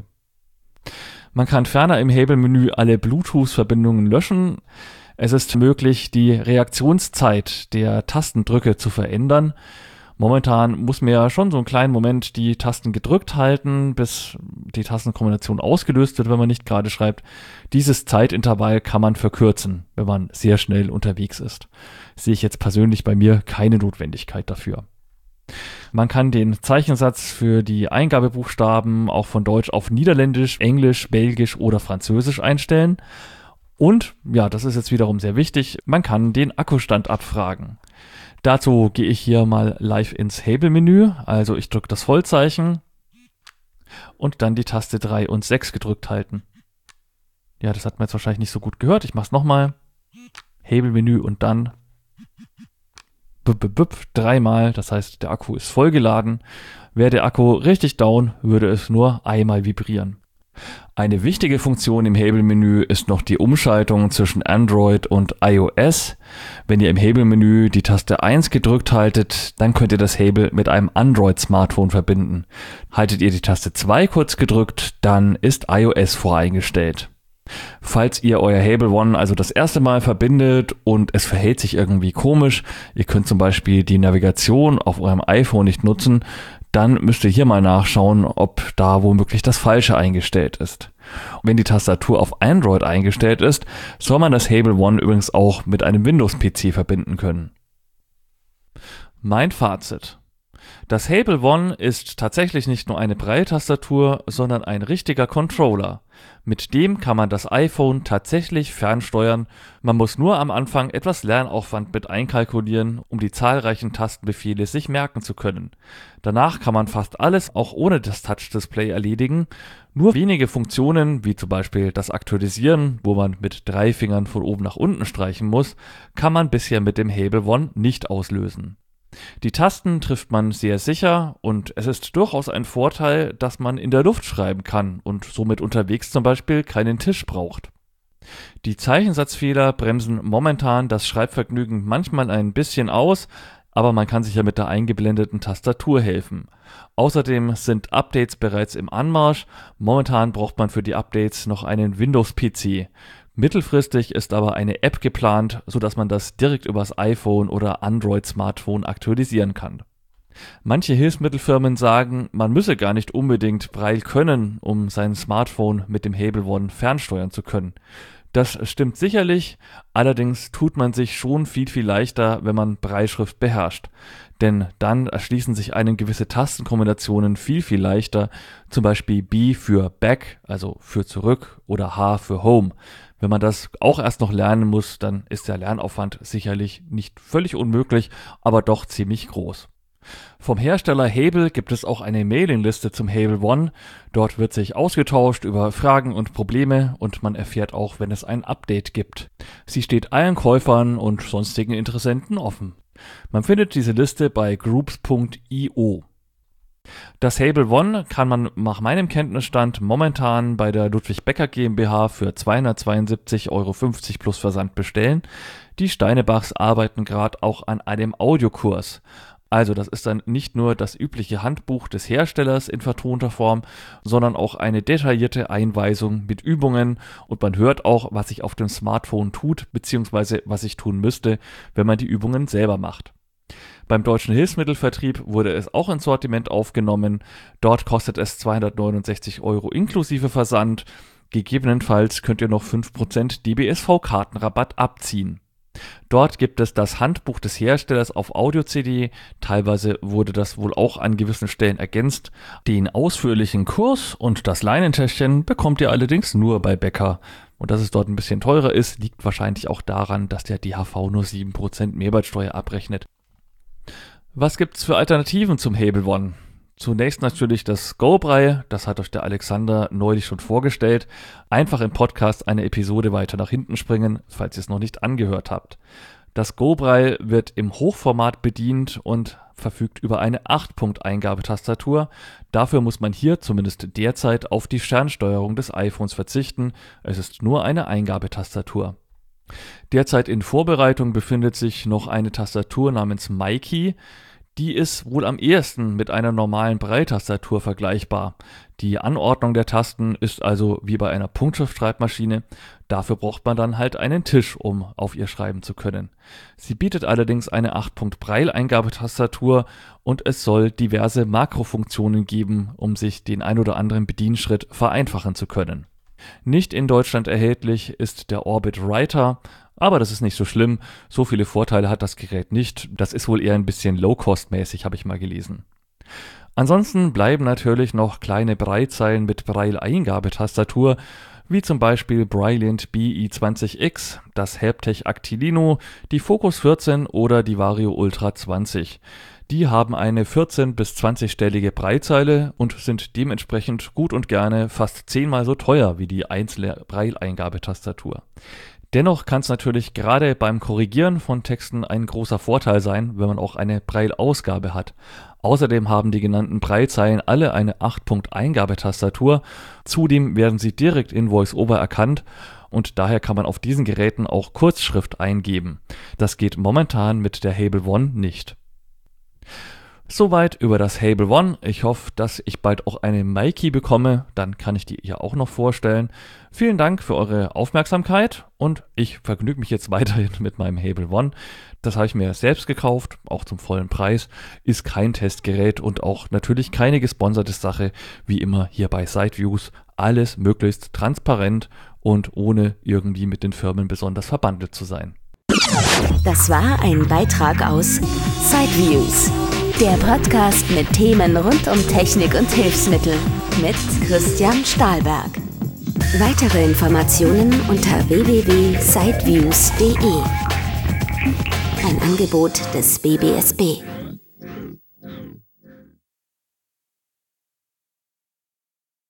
Man kann ferner im Hable-Menü alle Bluetooth-Verbindungen löschen. Es ist möglich, die Reaktionszeit der Tastendrücke zu verändern. Momentan muss man ja schon so einen kleinen Moment die Tasten gedrückt halten, bis die Tastenkombination ausgelöst wird, wenn man nicht gerade schreibt. Dieses Zeitintervall kann man verkürzen, wenn man sehr schnell unterwegs ist. Sehe ich jetzt persönlich bei mir keine Notwendigkeit dafür. Man kann den Zeichensatz für die Eingabebuchstaben auch von Deutsch auf Niederländisch, Englisch, Belgisch oder Französisch einstellen. Und, ja, das ist jetzt wiederum sehr wichtig, man kann den Akkustand abfragen. Dazu gehe ich hier mal live ins Hable-Menü, also ich drücke das Vollzeichen und dann die Taste 3 und 6 gedrückt halten. Ja, das hat man jetzt wahrscheinlich nicht so gut gehört, ich mache es nochmal. Hable-Menü und dann dreimal, das heißt, der Akku ist vollgeladen. Wäre der Akku richtig down, würde es nur einmal vibrieren. Eine wichtige Funktion im Hable-Menü ist noch die Umschaltung zwischen Android und iOS. Wenn ihr im Hable-Menü die Taste 1 gedrückt haltet, dann könnt ihr das Hable mit einem Android-Smartphone verbinden. Haltet ihr die Taste 2 kurz gedrückt, dann ist iOS voreingestellt. Falls ihr euer Hable One also das erste Mal verbindet und es verhält sich irgendwie komisch, ihr könnt zum Beispiel die Navigation auf eurem iPhone nicht nutzen, dann müsst ihr hier mal nachschauen, ob da womöglich das Falsche eingestellt ist. Wenn die Tastatur auf Android eingestellt ist, soll man das Hable One übrigens auch mit einem Windows-PC verbinden können. Mein Fazit: Das Hable One ist tatsächlich nicht nur eine Braille-Tastatur, sondern ein richtiger Controller. Mit dem kann man das iPhone tatsächlich fernsteuern. Man muss nur am Anfang etwas Lernaufwand mit einkalkulieren, um die zahlreichen Tastenbefehle sich merken zu können. Danach kann man fast alles auch ohne das Touch-Display erledigen. Nur wenige Funktionen, wie zum Beispiel das Aktualisieren, wo man mit 3 Fingern von oben nach unten streichen muss, kann man bisher mit dem Hable One nicht auslösen. Die Tasten trifft man sehr sicher und es ist durchaus ein Vorteil, dass man in der Luft schreiben kann und somit unterwegs zum Beispiel keinen Tisch braucht. Die Zeichensatzfehler bremsen momentan das Schreibvergnügen manchmal ein bisschen aus, aber man kann sich ja mit der eingeblendeten Tastatur helfen. Außerdem sind Updates bereits im Anmarsch, momentan braucht man für die Updates noch einen Windows-PC. Mittelfristig ist aber eine App geplant, sodass man das direkt übers iPhone oder Android-Smartphone aktualisieren kann. Manche Hilfsmittelfirmen sagen, man müsse gar nicht unbedingt Braille können, um sein Smartphone mit dem Hable One fernsteuern zu können. Das stimmt sicherlich, allerdings tut man sich schon viel leichter, wenn man Brailleschrift beherrscht. Denn dann erschließen sich einem gewisse Tastenkombinationen viel leichter, zum Beispiel B für Back, also für zurück, oder H für Home. Wenn man das auch erst noch lernen muss, dann ist der Lernaufwand sicherlich nicht völlig unmöglich, aber doch ziemlich groß. Vom Hersteller Hable gibt es auch eine Mailingliste zum Hable One. Dort wird sich ausgetauscht über Fragen und Probleme und man erfährt auch, wenn es ein Update gibt. Sie steht allen Käufern und sonstigen Interessenten offen. Man findet diese Liste bei groups.io. Das Hable One kann man nach meinem Kenntnisstand momentan bei der Ludwig Becker GmbH für 272,50 € plus Versand bestellen. Die Steinebachs arbeiten gerade auch an einem Audiokurs. Also das ist dann nicht nur das übliche Handbuch des Herstellers in vertonter Form, sondern auch eine detaillierte Einweisung mit Übungen und man hört auch, was sich auf dem Smartphone tut, beziehungsweise was ich tun müsste, wenn man die Übungen selber macht. Beim Deutschen Hilfsmittelvertrieb wurde es auch ins Sortiment aufgenommen. Dort kostet es 269 € inklusive Versand. Gegebenenfalls könnt ihr noch 5% DBSV-Kartenrabatt abziehen. Dort gibt es das Handbuch des Herstellers auf Audio-CD, teilweise wurde das wohl auch an gewissen Stellen ergänzt. Den ausführlichen Kurs und das Leinentäschchen bekommt ihr allerdings nur bei Becker. Und dass es dort ein bisschen teurer ist, liegt wahrscheinlich auch daran, dass der DHV nur 7% Mehrwertsteuer abrechnet. Was gibt's für Alternativen zum Hable One? Zunächst natürlich das Go-Braille, das hat euch der Alexander neulich schon vorgestellt. Einfach im Podcast eine Episode weiter nach hinten springen, falls ihr es noch nicht angehört habt. Das Go-Braille wird im Hochformat bedient und verfügt über eine 8-Punkt-Eingabetastatur. Dafür muss man hier zumindest derzeit auf die Fernsteuerung des iPhones verzichten. Es ist nur eine Eingabetastatur. Derzeit in Vorbereitung befindet sich noch eine Tastatur namens Mikey. Die ist wohl am ehesten mit einer normalen Braille-Tastatur vergleichbar. Die Anordnung der Tasten ist also wie bei einer Punktschriftschreibmaschine. Dafür braucht man dann halt einen Tisch, um auf ihr schreiben zu können. Sie bietet allerdings eine 8-Punkt-Braille-Eingabetastatur und es soll diverse Makrofunktionen geben, um sich den ein oder anderen Bedienschritt vereinfachen zu können. Nicht in Deutschland erhältlich ist der Orbit Writer, aber das ist nicht so schlimm. So viele Vorteile hat das Gerät nicht. Das ist wohl eher ein bisschen Low-Cost-mäßig, habe ich mal gelesen. Ansonsten bleiben natürlich noch kleine Braillezeilen mit Braille-Eingabetastatur, wie zum Beispiel Brailliant BI20X, das Helptech Actilino, die Focus 14 oder die Vario Ultra 20. Die haben eine 14- bis 20-stellige Braillezeile und sind dementsprechend gut und gerne fast 10-mal so teuer wie die einzelne Braille-Eingabetastatur. Dennoch kann es natürlich gerade beim Korrigieren von Texten ein großer Vorteil sein, wenn man auch eine Braille-Ausgabe hat. Außerdem haben die genannten Braillezeilen alle eine 8-Punkt-Eingabetastatur. Zudem werden sie direkt in VoiceOver erkannt und daher kann man auf diesen Geräten auch Kurzschrift eingeben. Das geht momentan mit der Hable One nicht. Soweit über das Hable One. Ich hoffe, dass ich bald auch eine Mikey bekomme. Dann kann ich die hier auch noch vorstellen. Vielen Dank für eure Aufmerksamkeit und ich vergnüge mich jetzt weiterhin mit meinem Hable One. Das habe ich mir selbst gekauft, auch zum vollen Preis. Ist kein Testgerät und auch natürlich keine gesponserte Sache, wie immer hier bei SiteViews. Alles möglichst transparent und ohne irgendwie mit den Firmen besonders verbandelt zu sein. Das war ein Beitrag aus SiteViews, der Podcast mit Themen rund um Technik und Hilfsmittel mit Christian Stahlberg. Weitere Informationen unter www.siteviews.de. Ein Angebot des BBSB.